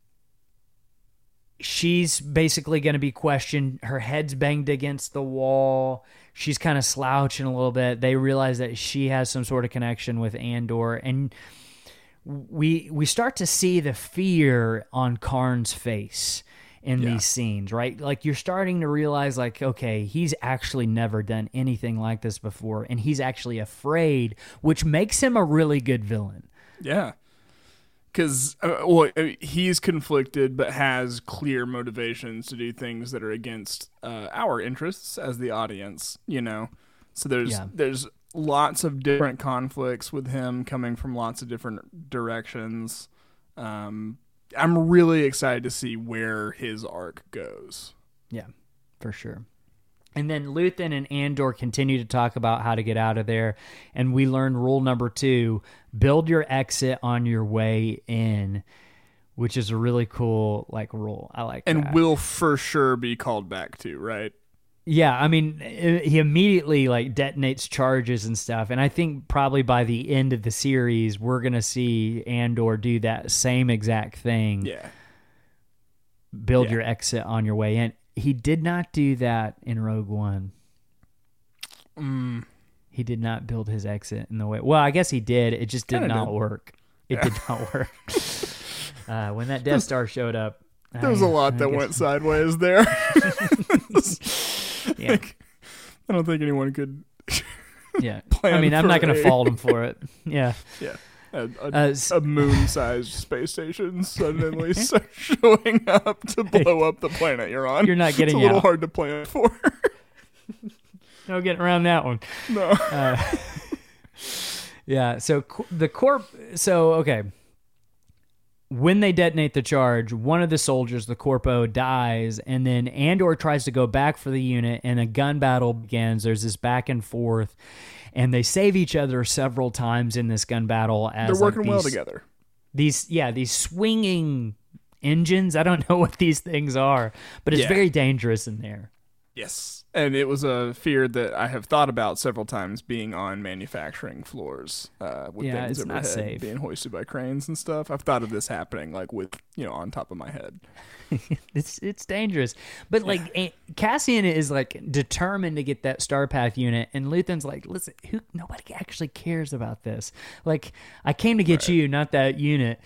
she's basically going to be questioned. Her head's banged against the wall. She's kind of slouching a little bit. They realize that she has some sort of connection with Andor, and we start to see the fear on Karn's face in these scenes, right? Like, you're starting to realize, like, okay, he's actually never done anything like this before, and he's actually afraid, which makes him a really good villain. Yeah. Because, he's conflicted, but has clear motivations to do things that are against our interests as the audience, you know? So there's lots of different conflicts with him coming from lots of different directions. I'm really excited to see where his arc goes. Yeah, for sure. And then Luthen and Andor continue to talk about how to get out of there. And we learn rule number 2, build your exit on your way in, which is a really cool, like, rule. I like that. And will for sure be called back to, right? Yeah, I mean, he immediately, like, detonates charges and stuff. And I think probably by the end of the series, we're going to see Andor do that same exact thing. Yeah. Build your exit on your way in. He did not do that in Rogue One. He did not build his exit in the way. Well, I guess he did. It just did not work. It did not work. When that Death Star showed up, there was a lot that went sideways there. Yeah. Like, I don't think anyone could. Yeah. I mean, I'm not going to fault him for it. Yeah. Yeah. A moon-sized space station suddenly showing up to blow up the planet you're on. You're not getting It's a little hard to plan for. No getting around that one. No. Yeah. So okay. When they detonate the charge, one of the soldiers, the Corpo, dies, and then Andor tries to go back for the unit, and a gun battle begins. There's this back and forth, and they save each other several times in this gun battle. As they're working well together. These swinging engines. I don't know what these things are, but it's very dangerous in there. Yes. And it was a fear that I have thought about several times, being on manufacturing floors with things overhead being hoisted by cranes and stuff. I've thought of this happening, like, with, on top of my head. It's dangerous. But like, Cassian is like determined to get that Starpath unit, and Luthen's like, listen, nobody actually cares about this. Like, I came to get you, not that unit.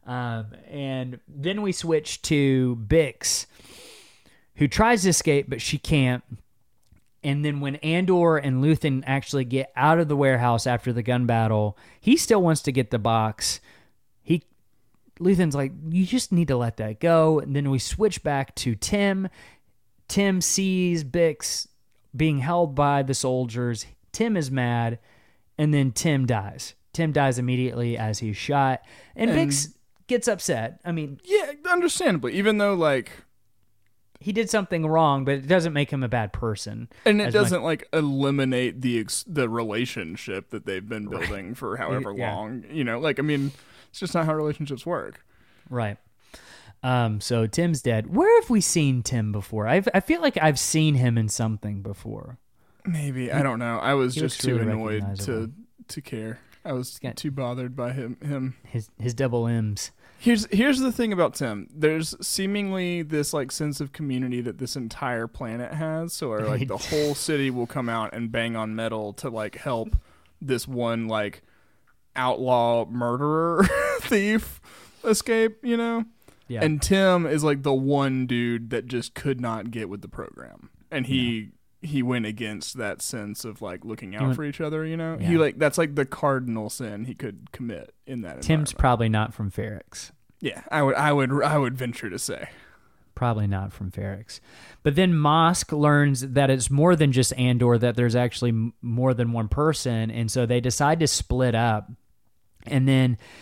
And then we switch to Bix, who tries to escape, but she can't. And then when Andor and Luthen actually get out of the warehouse after the gun battle, he still wants to get the box. Luthen's like, you just need to let that go. And then we switch back to Tim. Tim sees Bix being held by the soldiers. Tim is mad, and then Tim dies. Tim dies immediately as he's shot, and Bix gets upset. I mean, yeah, understandably, even though, like, he did something wrong, but it doesn't make him a bad person. And it doesn't eliminate the relationship that they've been building for however long. I mean, it's just not how relationships work. Right. So Tim's dead. Where have we seen Tim before? I feel like I've seen him in something before. Maybe. I don't know. I was just too annoyed to care. I was too bothered by him. His double M's. Here's the thing about Tim. There's seemingly this, like, sense of community that this entire planet has. So, like, the whole city will come out and bang on metal to, like, help this one, like, outlaw murderer thief escape, Yeah. And Tim is, like, the one dude that just could not get with the program. And he went against that sense of, like, looking out for each other, Yeah. That's like the cardinal sin he could commit in that. Tim's probably not from Ferrix. Yeah, I would venture to say. Probably not from Ferrix. But then Mosk learns that it's more than just Andor, that there's actually more than one person, and so they decide to split up. And then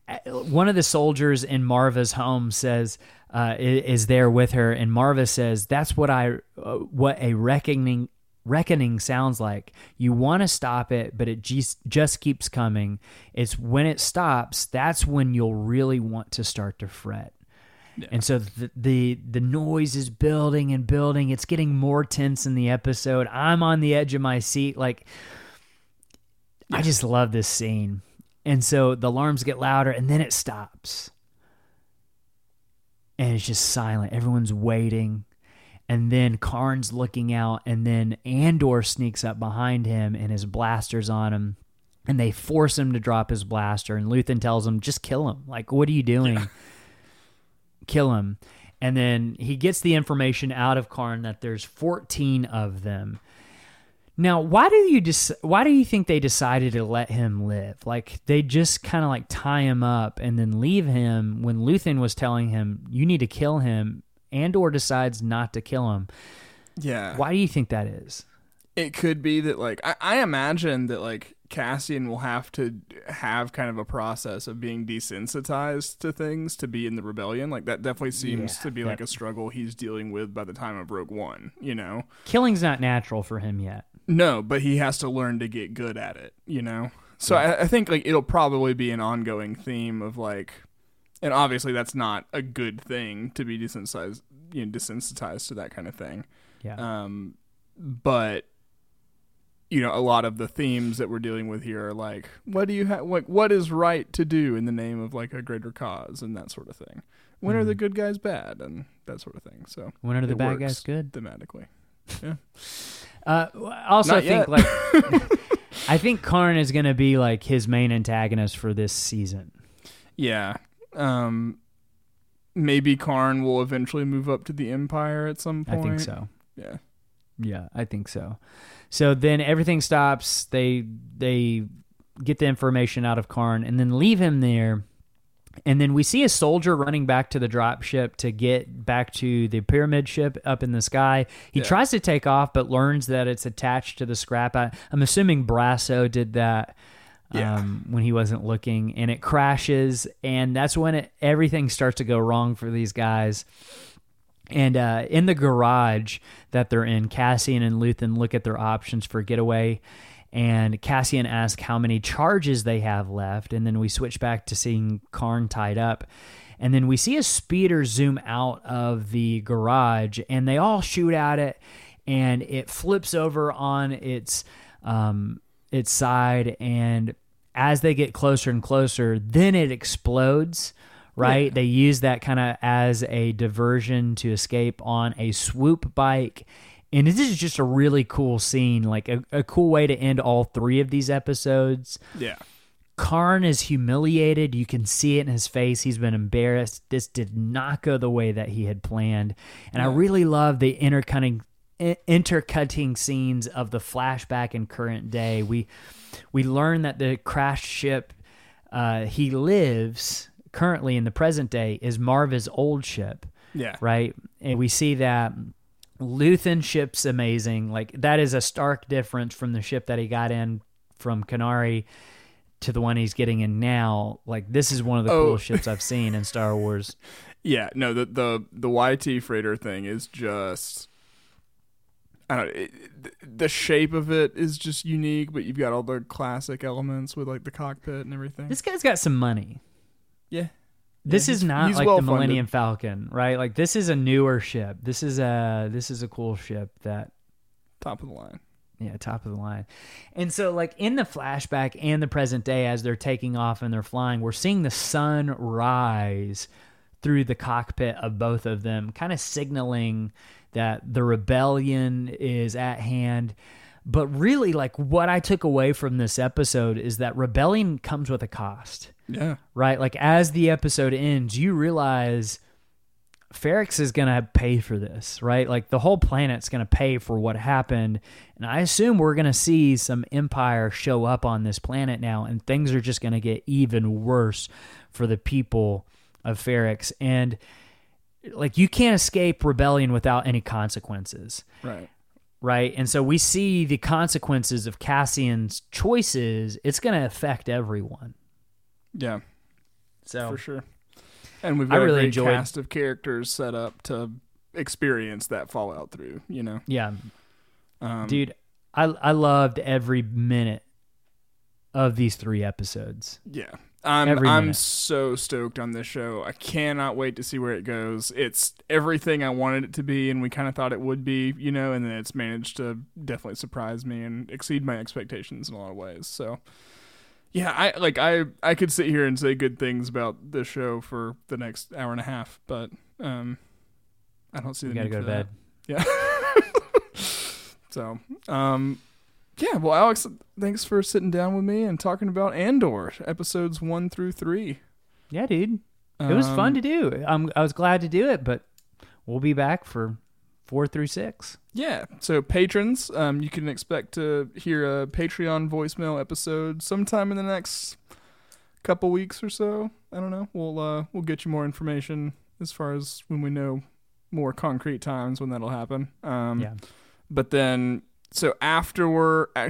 one of the soldiers in Marva's home says, is there with her, and Marva says, that's what a reckoning sounds like. You want to stop it, but it just keeps coming. It's when it stops, that's when you'll really want to start to fret. Yeah. And so the noise is building and building. It's getting more tense in the episode. I'm on the edge of my seat. Like, I just love this scene. And so the alarms get louder, and then it stops. And it's just silent. Everyone's waiting. And then Karn's looking out, and then Andor sneaks up behind him, and his blaster's on him. And they force him to drop his blaster. And Luthen tells him, just kill him. Like, what are you doing? Yeah. Kill him. And then he gets the information out of Karn that there's 14 of them. Now, why do you think they decided to let him live? Like, they just kind of like tie him up and then leave him when Luthen was telling him, you need to kill him. Andor decides not to kill him. Yeah. Why do you think that is? It could be that, like, I imagine that, like, Cassian will have to have kind of a process of being desensitized to things to be in the rebellion. Like, that definitely seems to be like a struggle he's dealing with by the time of Rogue One, you know? Killing's not natural for him yet. No, but he has to learn to get good at it, you know? So I think, like, it'll probably be an ongoing theme of, like, and obviously that's not a good thing to be desensitized to that kind of thing. Yeah. But, you know, a lot of the themes that we're dealing with here are like, what do you have? Like, what is right to do in the name of like a greater cause and that sort of thing? When are the good guys bad and that sort of thing? So when are the bad guys good? Thematically, yeah. Also, I think like I think Karn is going to be like his main antagonist for this season. Yeah. Maybe Karn will eventually move up to the Empire at some point. I think so. Yeah. Yeah, I think so. So then everything stops. They get the information out of Karn and then leave him there. And then we see a soldier running back to the drop ship to get back to the pyramid ship up in the sky. He tries to take off, but learns that it's attached to the scrap. I'm assuming Brasso did that when he wasn't looking, and it crashes. And that's when everything starts to go wrong for these guys. And in the garage that they're in, Cassian and Luthen look at their options for getaway. And Cassian asks how many charges they have left. And then we switch back to seeing Karn tied up. And then we see a speeder zoom out of the garage, and they all shoot at it. And it flips over on its side. And as they get closer and closer, then it explodes. Right? Yeah. They use that kind of as a diversion to escape on a swoop bike. And this is just a really cool scene, like a cool way to end all three of these episodes. Yeah. Karn is humiliated. You can see it in his face. He's been embarrassed. This did not go the way that he had planned. And I really love the intercutting scenes of the flashback and current day. We learn that the crashed ship he lives currently in the present day is Marva's old ship. Yeah. Right? And we see that Luthen ship's amazing. Like, that is a stark difference from the ship that he got in from Kenari to the one he's getting in now. Like, this is one of the coolest ships I've seen in Star Wars. Yeah, no, the YT freighter thing is just, I don't know, the shape of it is just unique, but you've got all the classic elements with like the cockpit and everything. This guy's got some money. Yeah. This is not like the Millennium Falcon, right? Like, this is a newer ship. This is a cool ship that top of the line. Yeah, top of the line. And so, like, in the flashback and the present day, as they're taking off and they're flying, we're seeing the sun rise through the cockpit of both of them, kind of signaling that the rebellion is at hand. But really, like, what I took away from this episode is that rebellion comes with a cost. Yeah. Right? Like, as the episode ends, you realize Ferrix is going to pay for this, right? Like, the whole planet's going to pay for what happened. And I assume we're going to see some Empire show up on this planet now, and things are just going to get even worse for the people of Ferrix. And, like, you can't escape rebellion without any consequences. Right. Right? And so we see the consequences of Cassian's choices. It's going to affect everyone. Yeah. So for sure. And we've got really a great enjoyed cast of characters set up to experience that Fallout through, you know? Yeah. Dude, I loved every minute of these 3 episodes. Yeah. I'm so stoked on this show. I cannot wait to see where it goes. It's everything I wanted it to be, and we kind of thought it would be, you know, and then it's managed to definitely surprise me and exceed my expectations in a lot of ways. So, yeah, I could sit here and say good things about this show for the next hour and a half, but I don't see the need for that. Yeah. So, yeah, well, Alex, thanks for sitting down with me and talking about Andor, episodes 1 through 3. Yeah, dude. It was fun to do. I was glad to do it, but we'll be back for 4 through 6. Yeah, so patrons, you can expect to hear a Patreon voicemail episode sometime in the next couple weeks or so. I don't know. We'll get you more information as far as when we know more concrete times when that'll happen. Yeah. But then, so after I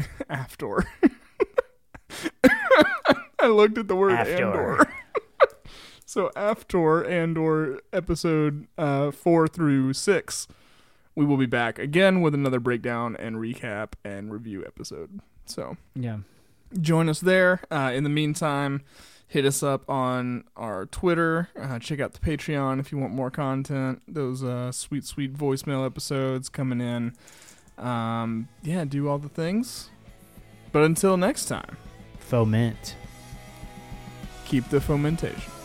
looked at the word Andor. So after Andor episode 4 through 6, we will be back again with another breakdown and recap and review episode. So yeah, join us there. In the meantime, hit us up on our Twitter. Check out the Patreon if you want more content. Those sweet voicemail episodes coming in. Yeah, do all the things. But until next time, foment. Keep the fomentation.